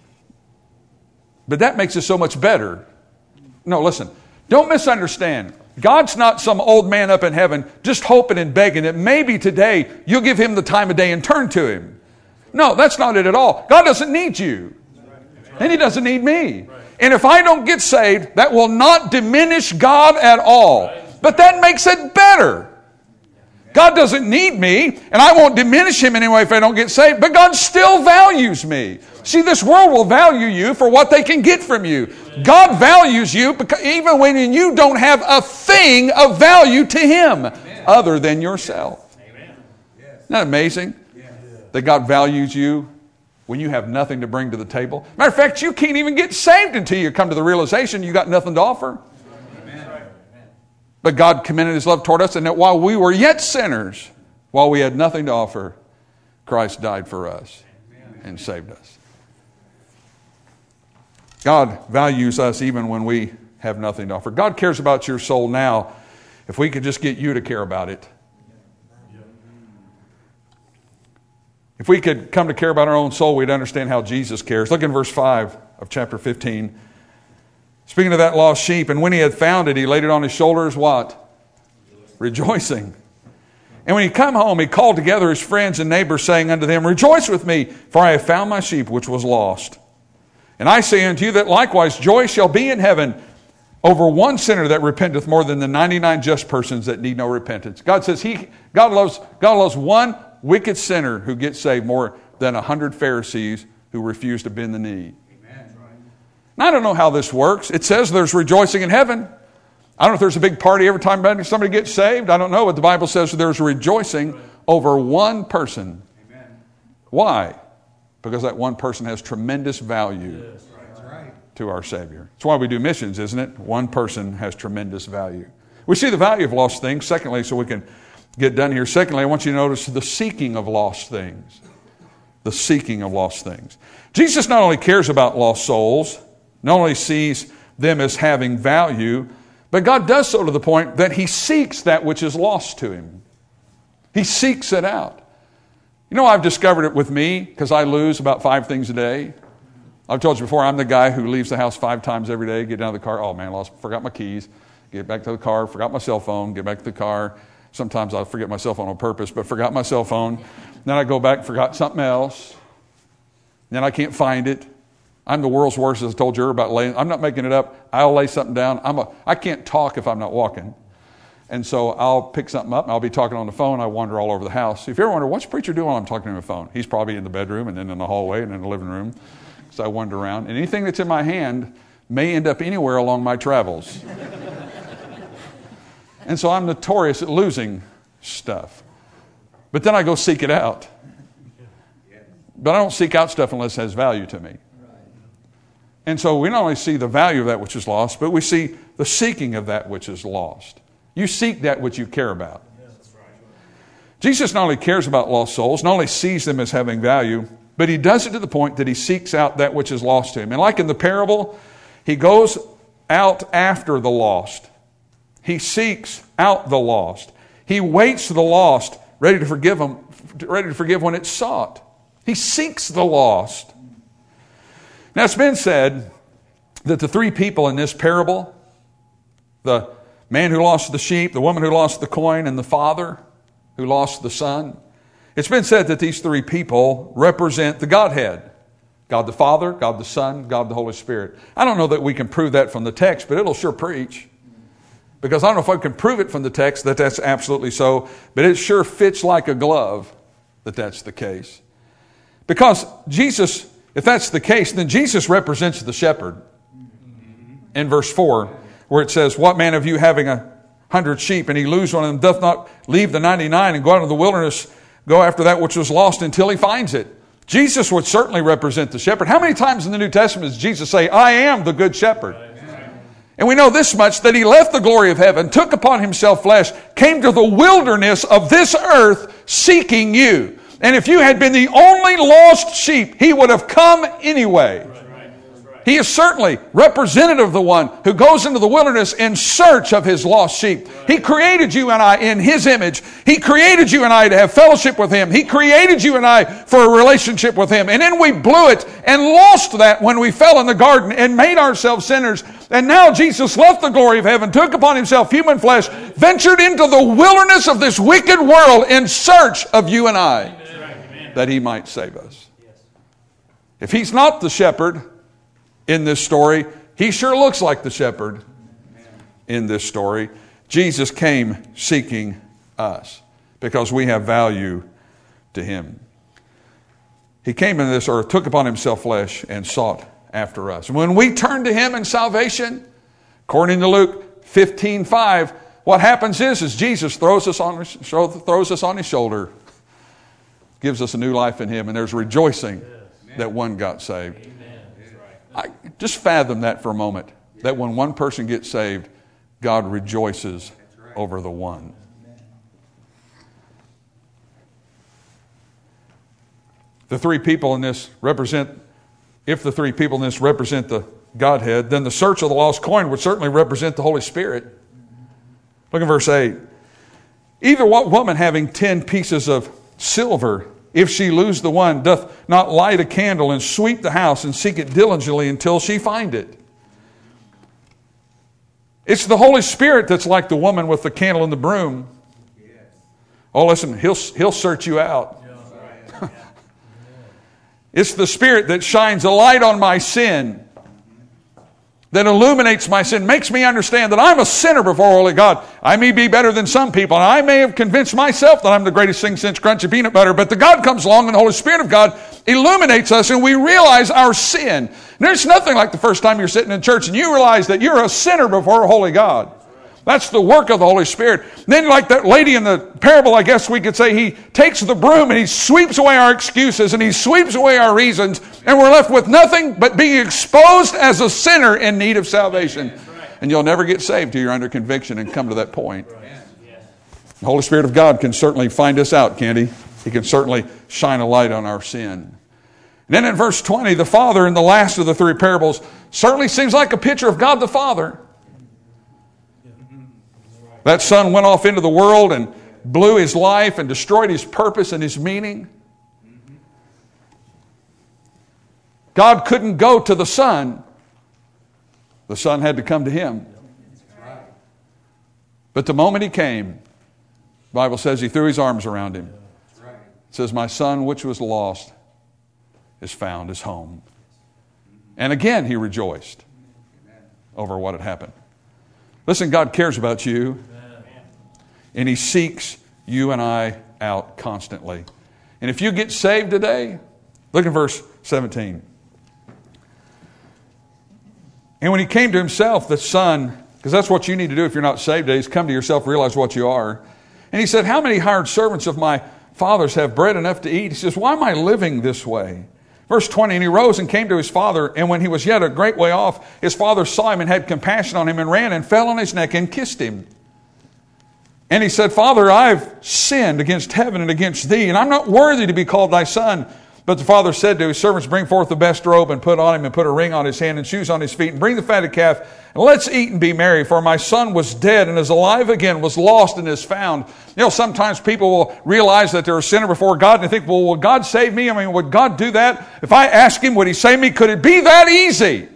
But that makes it so much better. No, listen. Don't misunderstand. God's not some old man up in heaven just hoping and begging that maybe today you'll give him the time of day and turn to him. No, that's not it at all. God doesn't need you. And he doesn't need me. And if I don't get saved, that will not diminish God at all. But that makes it better. God doesn't need me, and I won't diminish him anyway if I don't get saved, but God still values me. See, this world will value you for what they can get from you. God values you because even when you don't have a thing of value to him other than yourself. Isn't that amazing? That God values you when you have nothing to bring to the table. Matter of fact, you can't even get saved until you come to the realization you got nothing to offer. But God commended his love toward us, and that while we were yet sinners, while we had nothing to offer, Christ died for us and saved us. God values us even when we have nothing to offer. God cares about your soul now. If we could just get you to care about it. If we could come to care about our own soul, we'd understand how Jesus cares. Look in verse five of chapter fifteen. Speaking of that lost sheep, and when he had found it, he laid it on his shoulders, what? Rejoicing. And when he come home, he called together his friends and neighbors, saying unto them, Rejoice with me, for I have found my sheep which was lost. And I say unto you that likewise joy shall be in heaven over one sinner that repenteth more than the ninety-nine just persons that need no repentance. God says he, God loves, God loves one wicked sinner who gets saved more than a hundred Pharisees who refuse to bend the knee. Now, I don't know how this works. It says there's rejoicing in heaven. I don't know if there's a big party every time somebody gets saved. I don't know, but the Bible says there's rejoicing over one person. Amen. Why? Because that one person has tremendous value yes, right. to our Savior. That's why we do missions, isn't it? One person has tremendous value. We see the value of lost things. Secondly, so we can get done here. Secondly, I want you to notice the seeking of lost things. The seeking of lost things. Jesus not only cares about lost souls, not only sees them as having value, but God does so to the point that he seeks that which is lost to him. He seeks it out. You know, I've discovered it with me because I lose about five things a day. I've told you before, I'm the guy who leaves the house five times every day, get down to the car, oh man, I lost, forgot my keys, get back to the car, forgot my cell phone, get back to the car. Sometimes I'll forget my cell phone on purpose, but forgot my cell phone. Then I go back, forgot something else. Then I can't find it. I'm the world's worst, as I told you about laying. I'm not making it up. I'll lay something down. I'm a, I can't talk if I'm not walking. And so I'll pick something up and I'll be talking on the phone. I wander all over the house. If you ever wonder, what's the preacher doing while I'm talking on the phone? He's probably in the bedroom and then in the hallway and in the living room. So I wander around. And anything that's in my hand may end up anywhere along my travels. And so I'm notorious at losing stuff. But then I go seek it out. But I don't seek out stuff unless it has value to me. And so we not only see the value of that which is lost, but we see the seeking of that which is lost. You seek that which you care about. Jesus not only cares about lost souls, not only sees them as having value, but he does it to the point that he seeks out that which is lost to him. And like in the parable, he goes out after the lost. He seeks out the lost. He waits for the lost, ready to forgive them, ready to forgive when it's sought. He seeks the lost. Now, it's been said that the three people in this parable, the man who lost the sheep, the woman who lost the coin, and the father who lost the son, it's been said that these three people represent the Godhead. God the Father, God the Son, God the Holy Spirit. I don't know that we can prove that from the text, but it'll sure preach. Because I don't know if I can prove it from the text that that's absolutely so, but it sure fits like a glove that that's the case. Because Jesus... If that's the case, then Jesus represents the shepherd. In verse four, where it says, What man of you having a hundred sheep, and he lose one of them, doth not leave the ninety-nine and go out into the wilderness, go after that which was lost until he finds it? Jesus would certainly represent the shepherd. How many times in the New Testament does Jesus say, I am the good shepherd? And we know this much, that he left the glory of heaven, took upon himself flesh, came to the wilderness of this earth seeking you. And if you had been the only lost sheep, he would have come anyway. He is certainly representative of the one who goes into the wilderness in search of his lost sheep. He created you and I in his image. He created you and I to have fellowship with him. He created you and I for a relationship with him. And then we blew it and lost that when we fell in the garden and made ourselves sinners. And now Jesus left the glory of heaven, took upon himself human flesh, ventured into the wilderness of this wicked world in search of you and I, Amen. That he might save us. If he's not the shepherd in this story, he sure looks like the shepherd in this story. Jesus came seeking us because we have value to him. He came into this earth, took upon himself flesh, and sought after us. When we turn to him in salvation, according to Luke fifteen five, what happens is, is Jesus throws us on his, throws us on his shoulder, gives us a new life in him, and there's rejoicing that one got saved. I, just fathom that for a moment, that when one person gets saved, God rejoices over the one. The three people in this represent, if the three people in this represent the Godhead, then the search of the lost coin would certainly represent the Holy Spirit. Look at verse eight. Either what woman having ten pieces of silver, if she lose the one, doth not light a candle and sweep the house and seek it diligently until she find it? It's the Holy Spirit that's like the woman with the candle and the broom. Oh, listen, he'll, he'll search you out. It's the Spirit that shines a light on my sin, that illuminates my sin, makes me understand that I'm a sinner before holy God. I may be better than some people, and I may have convinced myself that I'm the greatest thing since crunchy peanut butter, but the God comes along and the Holy Spirit of God illuminates us and we realize our sin. And there's nothing like the first time you're sitting in church and you realize that you're a sinner before a holy God. That's the work of the Holy Spirit. And then like that lady in the parable, I guess we could say, he takes the broom and he sweeps away our excuses and he sweeps away our reasons, and we're left with nothing but being exposed as a sinner in need of salvation. And you'll never get saved till you're under conviction and come to that point. The Holy Spirit of God can certainly find us out, can't he? He can certainly shine a light on our sin. And then in verse twenty, the Father in the last of the three parables certainly seems like a picture of God the Father. That son went off into the world and blew his life and destroyed his purpose and his meaning. God couldn't go to the son. The son had to come to him. But the moment he came, the Bible says he threw his arms around him. It says, my son which was lost is found, is home. And again he rejoiced over what had happened. Listen, God cares about you. And he seeks you and I out constantly. And if you get saved today, look at verse seventeen. And when he came to himself, the son, because that's what you need to do if you're not saved today, is come to yourself, realize what you are. And he said, how many hired servants of my father's have bread enough to eat? He says, why am I living this way? Verse twenty, and he rose and came to his father, and when he was yet a great way off, his father saw him and had compassion on him and ran and fell on his neck and kissed him. And he said, Father, I've sinned against heaven and against thee, and I'm not worthy to be called thy son. But the father said to his servants, bring forth the best robe and put on him, and put a ring on his hand and shoes on his feet, and bring the fatted calf, and let's eat and be merry. For my son was dead and is alive again, was lost and is found. You know, sometimes people will realize that they're a sinner before God, and they think, well, will God save me? I mean, would God do that? If I ask him, would he save me? Could it be that easy?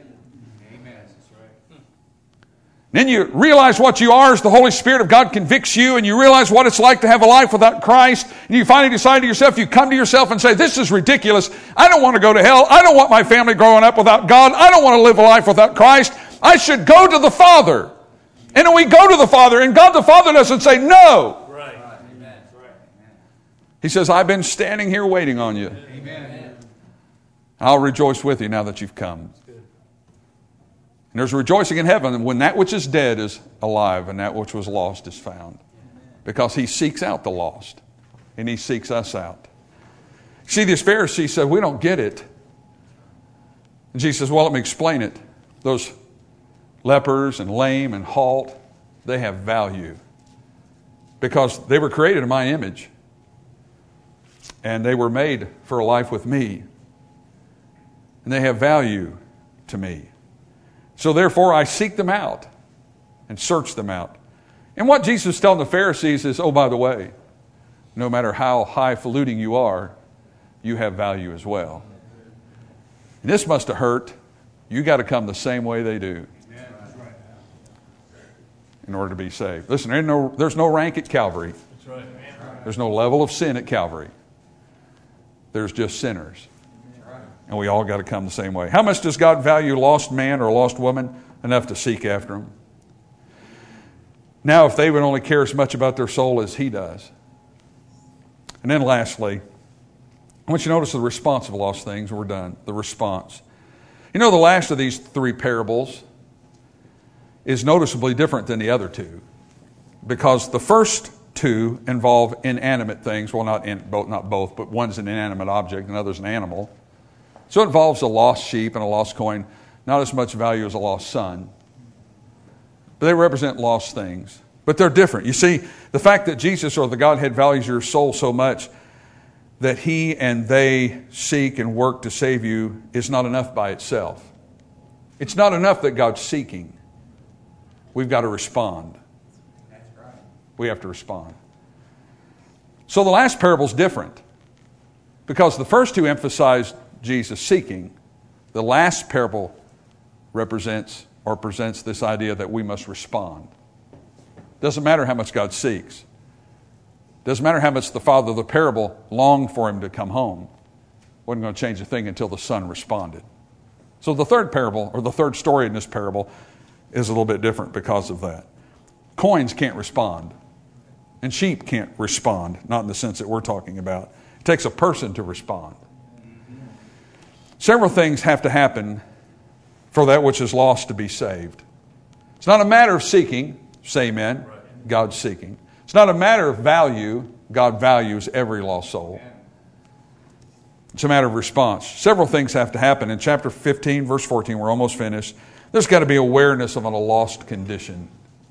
Then you realize what you are as the Holy Spirit of God convicts you, and you realize what it's like to have a life without Christ, and you finally decide to yourself, you come to yourself and say, this is ridiculous. I don't want to go to hell. I don't want my family growing up without God. I don't want to live a life without Christ. I should go to the Father. And then we go to the Father, and God the Father doesn't say no. Right. Amen. He says, I've been standing here waiting on you. Amen. I'll rejoice with you now that you've come. And there's rejoicing in heaven when that which is dead is alive and that which was lost is found. Because he seeks out the lost. And he seeks us out. See, this Pharisee said, we don't get it. And Jesus says, well, let me explain it. Those lepers and lame and halt, they have value. Because they were created in my image. And they were made for a life with me. And they have value to me. So therefore, I seek them out and search them out. And what Jesus is telling the Pharisees is, oh, by the way, no matter how highfalutin you are, you have value as well. And this must have hurt. You got to come the same way they do. in order to be saved. Listen, there's no, there's no rank at Calvary. That's right. There's no level of sin at Calvary. There's just sinners. And we all got to come the same way. How much does God value a lost man or a lost woman? Enough to seek after them. Now, if they would only care as much about their soul as He does. And then lastly, I want you to notice the response of lost things. We're done. The response. You know, the last of these three parables is noticeably different than the other two. Because the first two involve inanimate things. Well, not in, both, not both, but one's an inanimate object and another's an animal. So it involves a lost sheep and a lost coin. Not as much value as a lost son. But they represent lost things. But they're different. You see, the fact that Jesus or the Godhead values your soul so much that He and they seek and work to save you is not enough by itself. It's not enough that God's seeking. We've got to respond. That's right. We have to respond. So the last parable is different. Because the first two emphasized Jesus seeking. The last parable represents or presents this idea that we must respond. Doesn't matter how much God seeks. Doesn't matter how much the father of the parable longed for him to come home. Wasn't going to change a thing until the son responded. So the third parable, or the third story in this parable, is a little bit different because of that. Coins can't respond. And sheep can't respond, not in the sense that we're talking about. It takes a person to respond. Several things have to happen for that which is lost to be saved. It's not a matter of seeking, say amen, God's seeking. It's not a matter of value, God values every lost soul. It's a matter of response. Several things have to happen. In chapter fifteen, verse fourteen, we're almost finished. There's got to be awareness of a lost condition.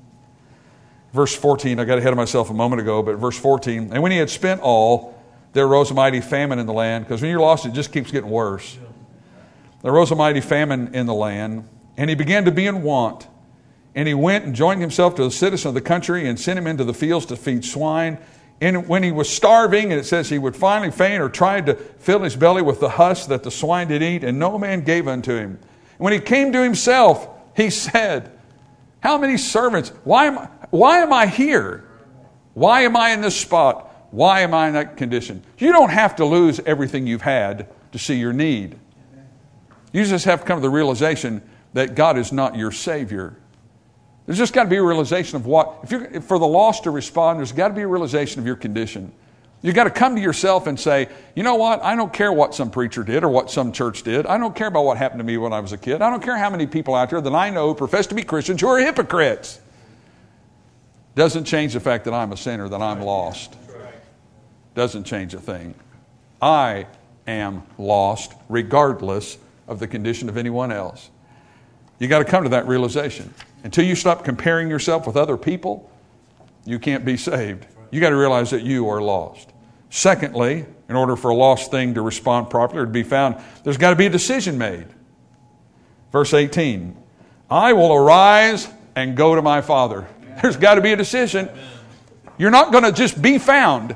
Verse fourteen, I got ahead of myself a moment ago, but verse fourteen, and when he had spent all, there arose a mighty famine in the land, because when you're lost, it just keeps getting worse. There arose a mighty famine in the land, and he began to be in want. And he went and joined himself to a citizen of the country and sent him into the fields to feed swine. And when he was starving, and it says he would finally faint or tried to fill his belly with the husk that the swine did eat, and no man gave unto him. And when he came to himself, he said, how many servants? Why am I, why am I here? Why am I in this spot? Why am I in that condition? You don't have to lose everything you've had to see your need. You just have to come to the realization that God is not your Savior. There's just got to be a realization of what, if you're, for the lost to respond, there's got to be a realization of your condition. You've got to come to yourself and say, you know what, I don't care what some preacher did or what some church did. I don't care about what happened to me when I was a kid. I don't care how many people out there that I know who profess to be Christians who are hypocrites. Doesn't change the fact that I'm a sinner, that I'm lost. Doesn't change a thing. I am lost regardless of the condition of anyone else. You got to come to that realization. Until you stop comparing yourself with other people, you can't be saved. You got to realize that you are lost. Secondly, in order for a lost thing to respond properly or to be found, there's got to be a decision made. Verse eighteen, I will arise and go to my Father. There's got to be a decision. You're not going to just be found.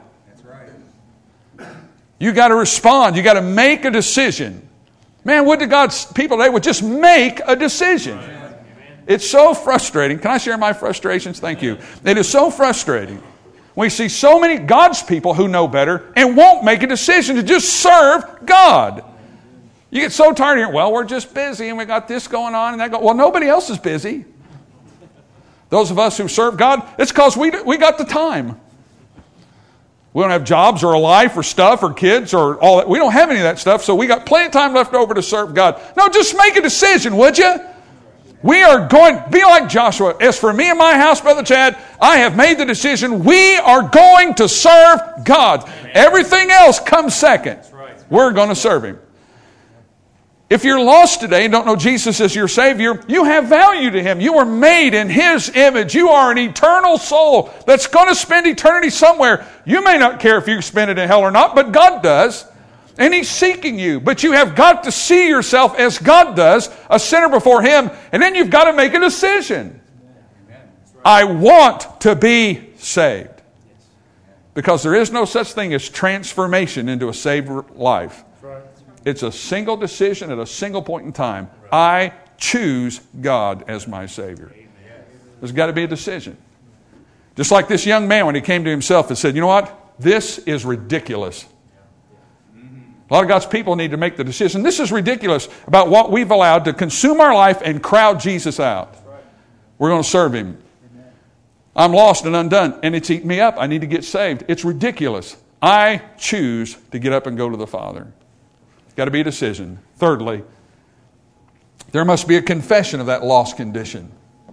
You got to respond. You got to make a decision. Man, would to God's people today would just make a decision. It's so frustrating. Can I share my frustrations? Thank you. It is so frustrating. We see so many God's people who know better and won't make a decision to just serve God. You get so tired of hearing, well, we're just busy and we got this going on and that going. Well, nobody else is busy. Those of us who serve God, it's because we, we got the time. We don't have jobs or a life or stuff or kids or all that. We don't have any of that stuff, so we got plenty of time left over to serve God. No, just make a decision, would you? We are going, be like Joshua. As for me and my house, Brother Chad, I have made the decision. We are going to serve God. Amen. Everything else comes second. Right. We're going to serve Him. If you're lost today and don't know Jesus as your Savior, you have value to Him. You are made in His image. You are an eternal soul that's going to spend eternity somewhere. You may not care if you spend it in hell or not, but God does. And He's seeking you. But you have got to see yourself as God does, a sinner before Him. And then you've got to make a decision. I want to be saved. Because there is no such thing as transformation into a saved life. It's a single decision at a single point in time. I choose God as my Savior. There's got to be a decision. Just like this young man when he came to himself and said, you know what? This is ridiculous. A lot of God's people need to make the decision. This is ridiculous about what we've allowed to consume our life and crowd Jesus out. We're going to serve Him. I'm lost and undone, and it's eating me up. I need to get saved. It's ridiculous. I choose to get up and go to the Father. It's got to be a decision. Thirdly, there must be a confession of that lost condition.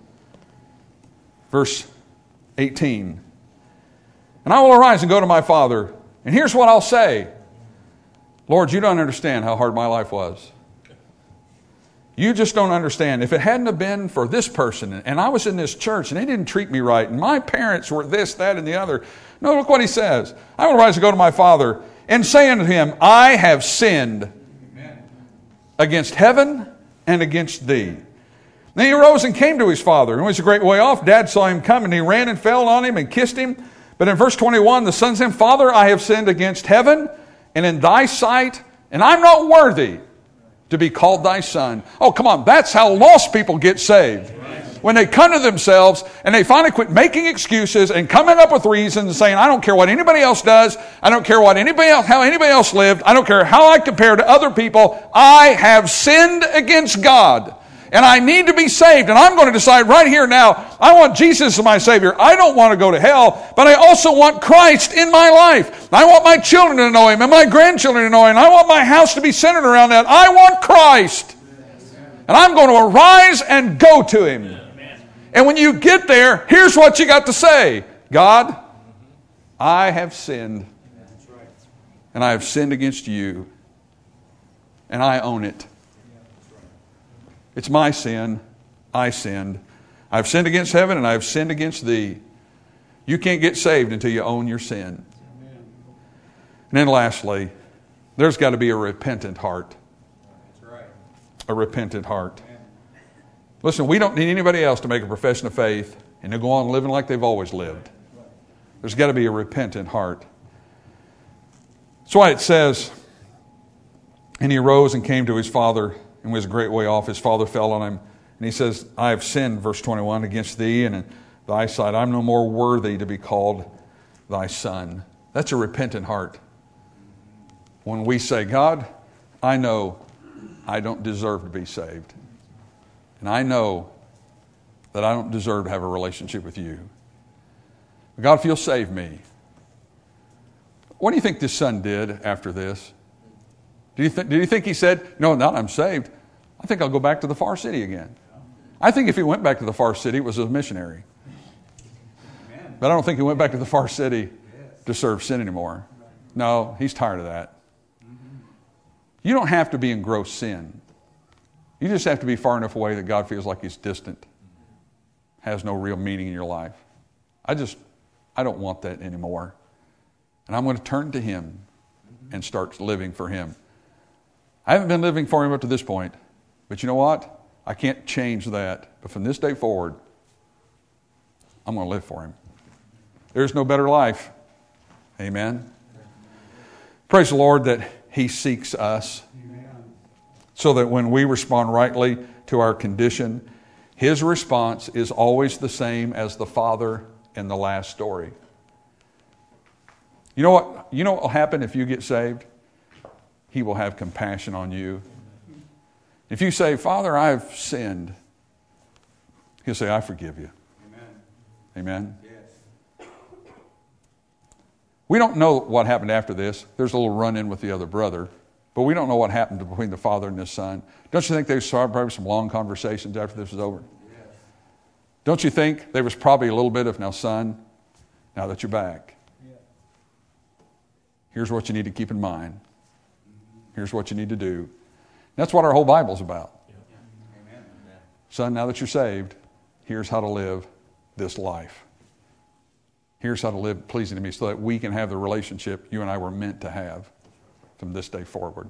Verse eighteen. And I will arise and go to my father, and here's what I'll say. Lord, you don't understand how hard my life was. You just don't understand. If it hadn't have been for this person, and I was in this church, and they didn't treat me right, and my parents were this, that, and the other. No, look what he says. I will arise and go to my father, and say unto him, I have sinned Amen. Against heaven and against thee. Then he arose and came to his father, and when he was a great way off, Dad saw him come, and he ran and fell on him and kissed him. But in verse twenty-one, the son said, Father, I have sinned against heaven and in thy sight, and I'm not worthy to be called thy son. Oh, come on. That's how lost people get saved. When they come to themselves and they finally quit making excuses and coming up with reasons and saying, I don't care what anybody else does. I don't care what anybody else, how anybody else lived. I don't care how I compare to other people. I have sinned against God. And I need to be saved. And I'm going to decide right here now, I want Jesus as my Savior. I don't want to go to hell, but I also want Christ in my life. I want my children to know Him and my grandchildren to know Him. I want my house to be centered around that. I want Christ. And I'm going to arise and go to Him. And when you get there, here's what you got to say. God, I have sinned. And I have sinned against you. And I own it. It's my sin. I sinned. I've sinned against heaven and I've sinned against thee. You can't get saved until you own your sin. Amen. And then lastly, there's got to be a repentant heart. That's right. A repentant heart. Amen. Listen, we don't need anybody else to make a profession of faith and to go on living like they've always lived. There's got to be a repentant heart. That's why it says, and he arose and came to his father, and was a great way off. His father fell on him. And he says, I have sinned, verse twenty-one, against thee and in thy sight. I'm no more worthy to be called thy son. That's a repentant heart. When we say, God, I know I don't deserve to be saved. And I know that I don't deserve to have a relationship with you. But God, if you'll save me. What do you think this son did after this? Do you, th- do you think he said, no, now I'm saved, I think I'll go back to the far city again? I think if he went back to the far city, it was a missionary. Amen. But I don't think he went back to the far city yes. to serve sin anymore. No, he's tired of that. Mm-hmm. You don't have to be in gross sin. You just have to be far enough away that God feels like He's distant, has no real meaning in your life. I just, I don't want that anymore. And I'm going to turn to Him and start living for Him. I haven't been living for Him up to this point, but you know what? I can't change that. But from this day forward, I'm going to live for Him. There's no better life. Amen. Praise the Lord that He seeks us. Amen. So that when we respond rightly to our condition, His response is always the same as the father in the last story. You know what? You know what will happen if you get saved? He will have compassion on you. If you say, Father, I've sinned, He'll say, I forgive you. Amen. Amen? Yes. We don't know what happened after this. There's a little run-in with the other brother, but we don't know what happened between the father and his son. Don't you think there was probably some long conversations after this was over? Yes. Don't you think there was probably a little bit of, now son, now that you're back, here's what you need to keep in mind. Here's what you need to do. That's what our whole Bible's about. Amen. Son, now that you're saved, here's how to live this life. Here's how to live pleasing to me so that we can have the relationship you and I were meant to have from this day forward.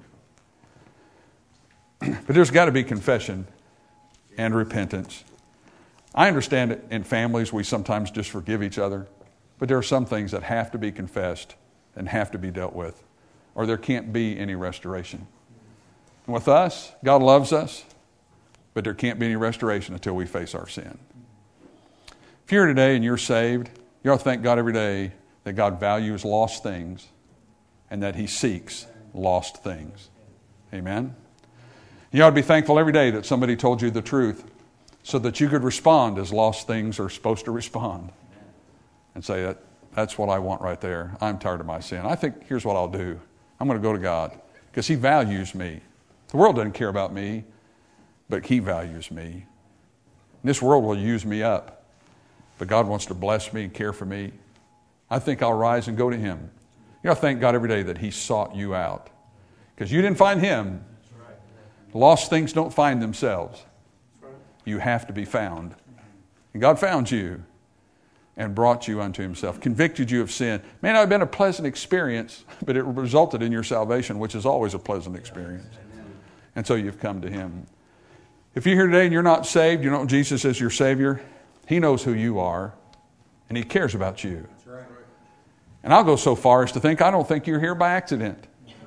But there's got to be confession and repentance. I understand that in families we sometimes just forgive each other, but there are some things that have to be confessed and have to be dealt with, or there can't be any restoration. And with us, God loves us, but there can't be any restoration until we face our sin. If you're here today and you're saved, you ought to thank God every day that God values lost things and that He seeks lost things. Amen? You ought to be thankful every day that somebody told you the truth so that you could respond as lost things are supposed to respond. And say, that that's what I want right there. I'm tired of my sin. I think here's what I'll do. I'm going to go to God because He values me. The world doesn't care about me, but He values me. This world will use me up, but God wants to bless me and care for me. I think I'll rise and go to Him. You know, thank God every day that He sought you out. Because you didn't find Him. Lost things don't find themselves. You have to be found. And God found you and brought you unto Himself, convicted you of sin. May not have been a pleasant experience, but it resulted in your salvation, which is always a pleasant experience. And so you've come to Him. If you're here today and you're not saved, you know Jesus is your Savior. He knows who you are, and He cares about you. And I'll go so far as to think, I don't think you're here by accident.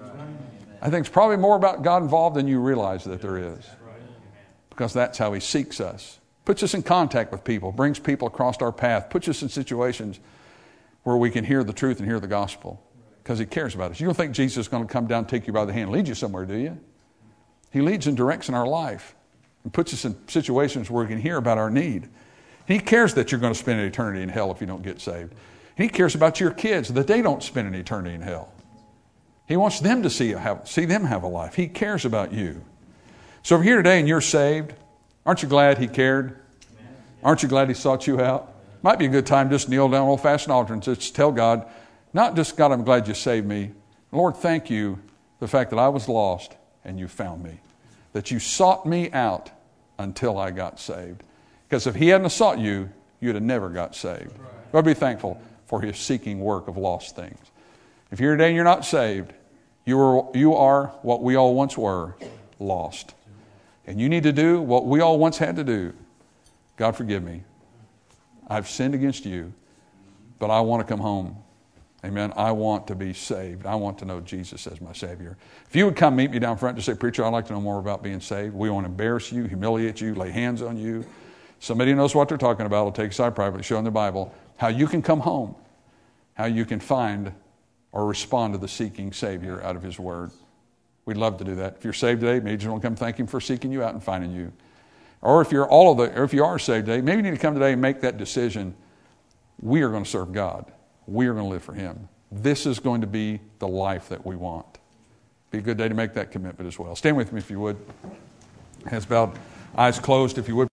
I think it's probably more about God involved than you realize that there is. Because that's how He seeks us. Puts us in contact with people, brings people across our path, puts us in situations where we can hear the truth and hear the gospel. Because He cares about us. You don't think Jesus is going to come down, take you by the hand, lead you somewhere, do you? He leads and directs in our life and puts us in situations where we can hear about our need. He cares that you're going to spend an eternity in hell if you don't get saved. He cares about your kids, that they don't spend an eternity in hell. He wants them to see, have, see them have a life. He cares about you. So if you're here today and you're saved, aren't you glad He cared? Aren't you glad He sought you out? Might be a good time just to kneel down old-fashioned altar and just tell God, not just, God, I'm glad You saved me. Lord, thank You for the fact that I was lost and You found me. That You sought me out until I got saved. Because if He hadn't sought you, you'd have never got saved. Lord, be thankful for His seeking work of lost things. If you're here today and you're not saved, you are, you are what we all once were, lost. And you need to do what we all once had to do. God, forgive me. I've sinned against You, but I want to come home. Amen. I want to be saved. I want to know Jesus as my Savior. If you would come meet me down front and say, preacher, I'd like to know more about being saved. We won't embarrass you, humiliate you, lay hands on you. Somebody who knows what they're talking about will take you aside privately, show them the Bible, how you can come home, how you can find or respond to the seeking Savior out of His Word. We'd love to do that. If you're saved today, maybe you just want to come thank Him for seeking you out and finding you. Or if you're all of the, or if you are saved today, maybe you need to come today and make that decision. We are going to serve God. We are going to live for Him. This is going to be the life that we want. Be a good day to make that commitment as well. Stand with me if you would. Heads bowed, eyes closed if you would.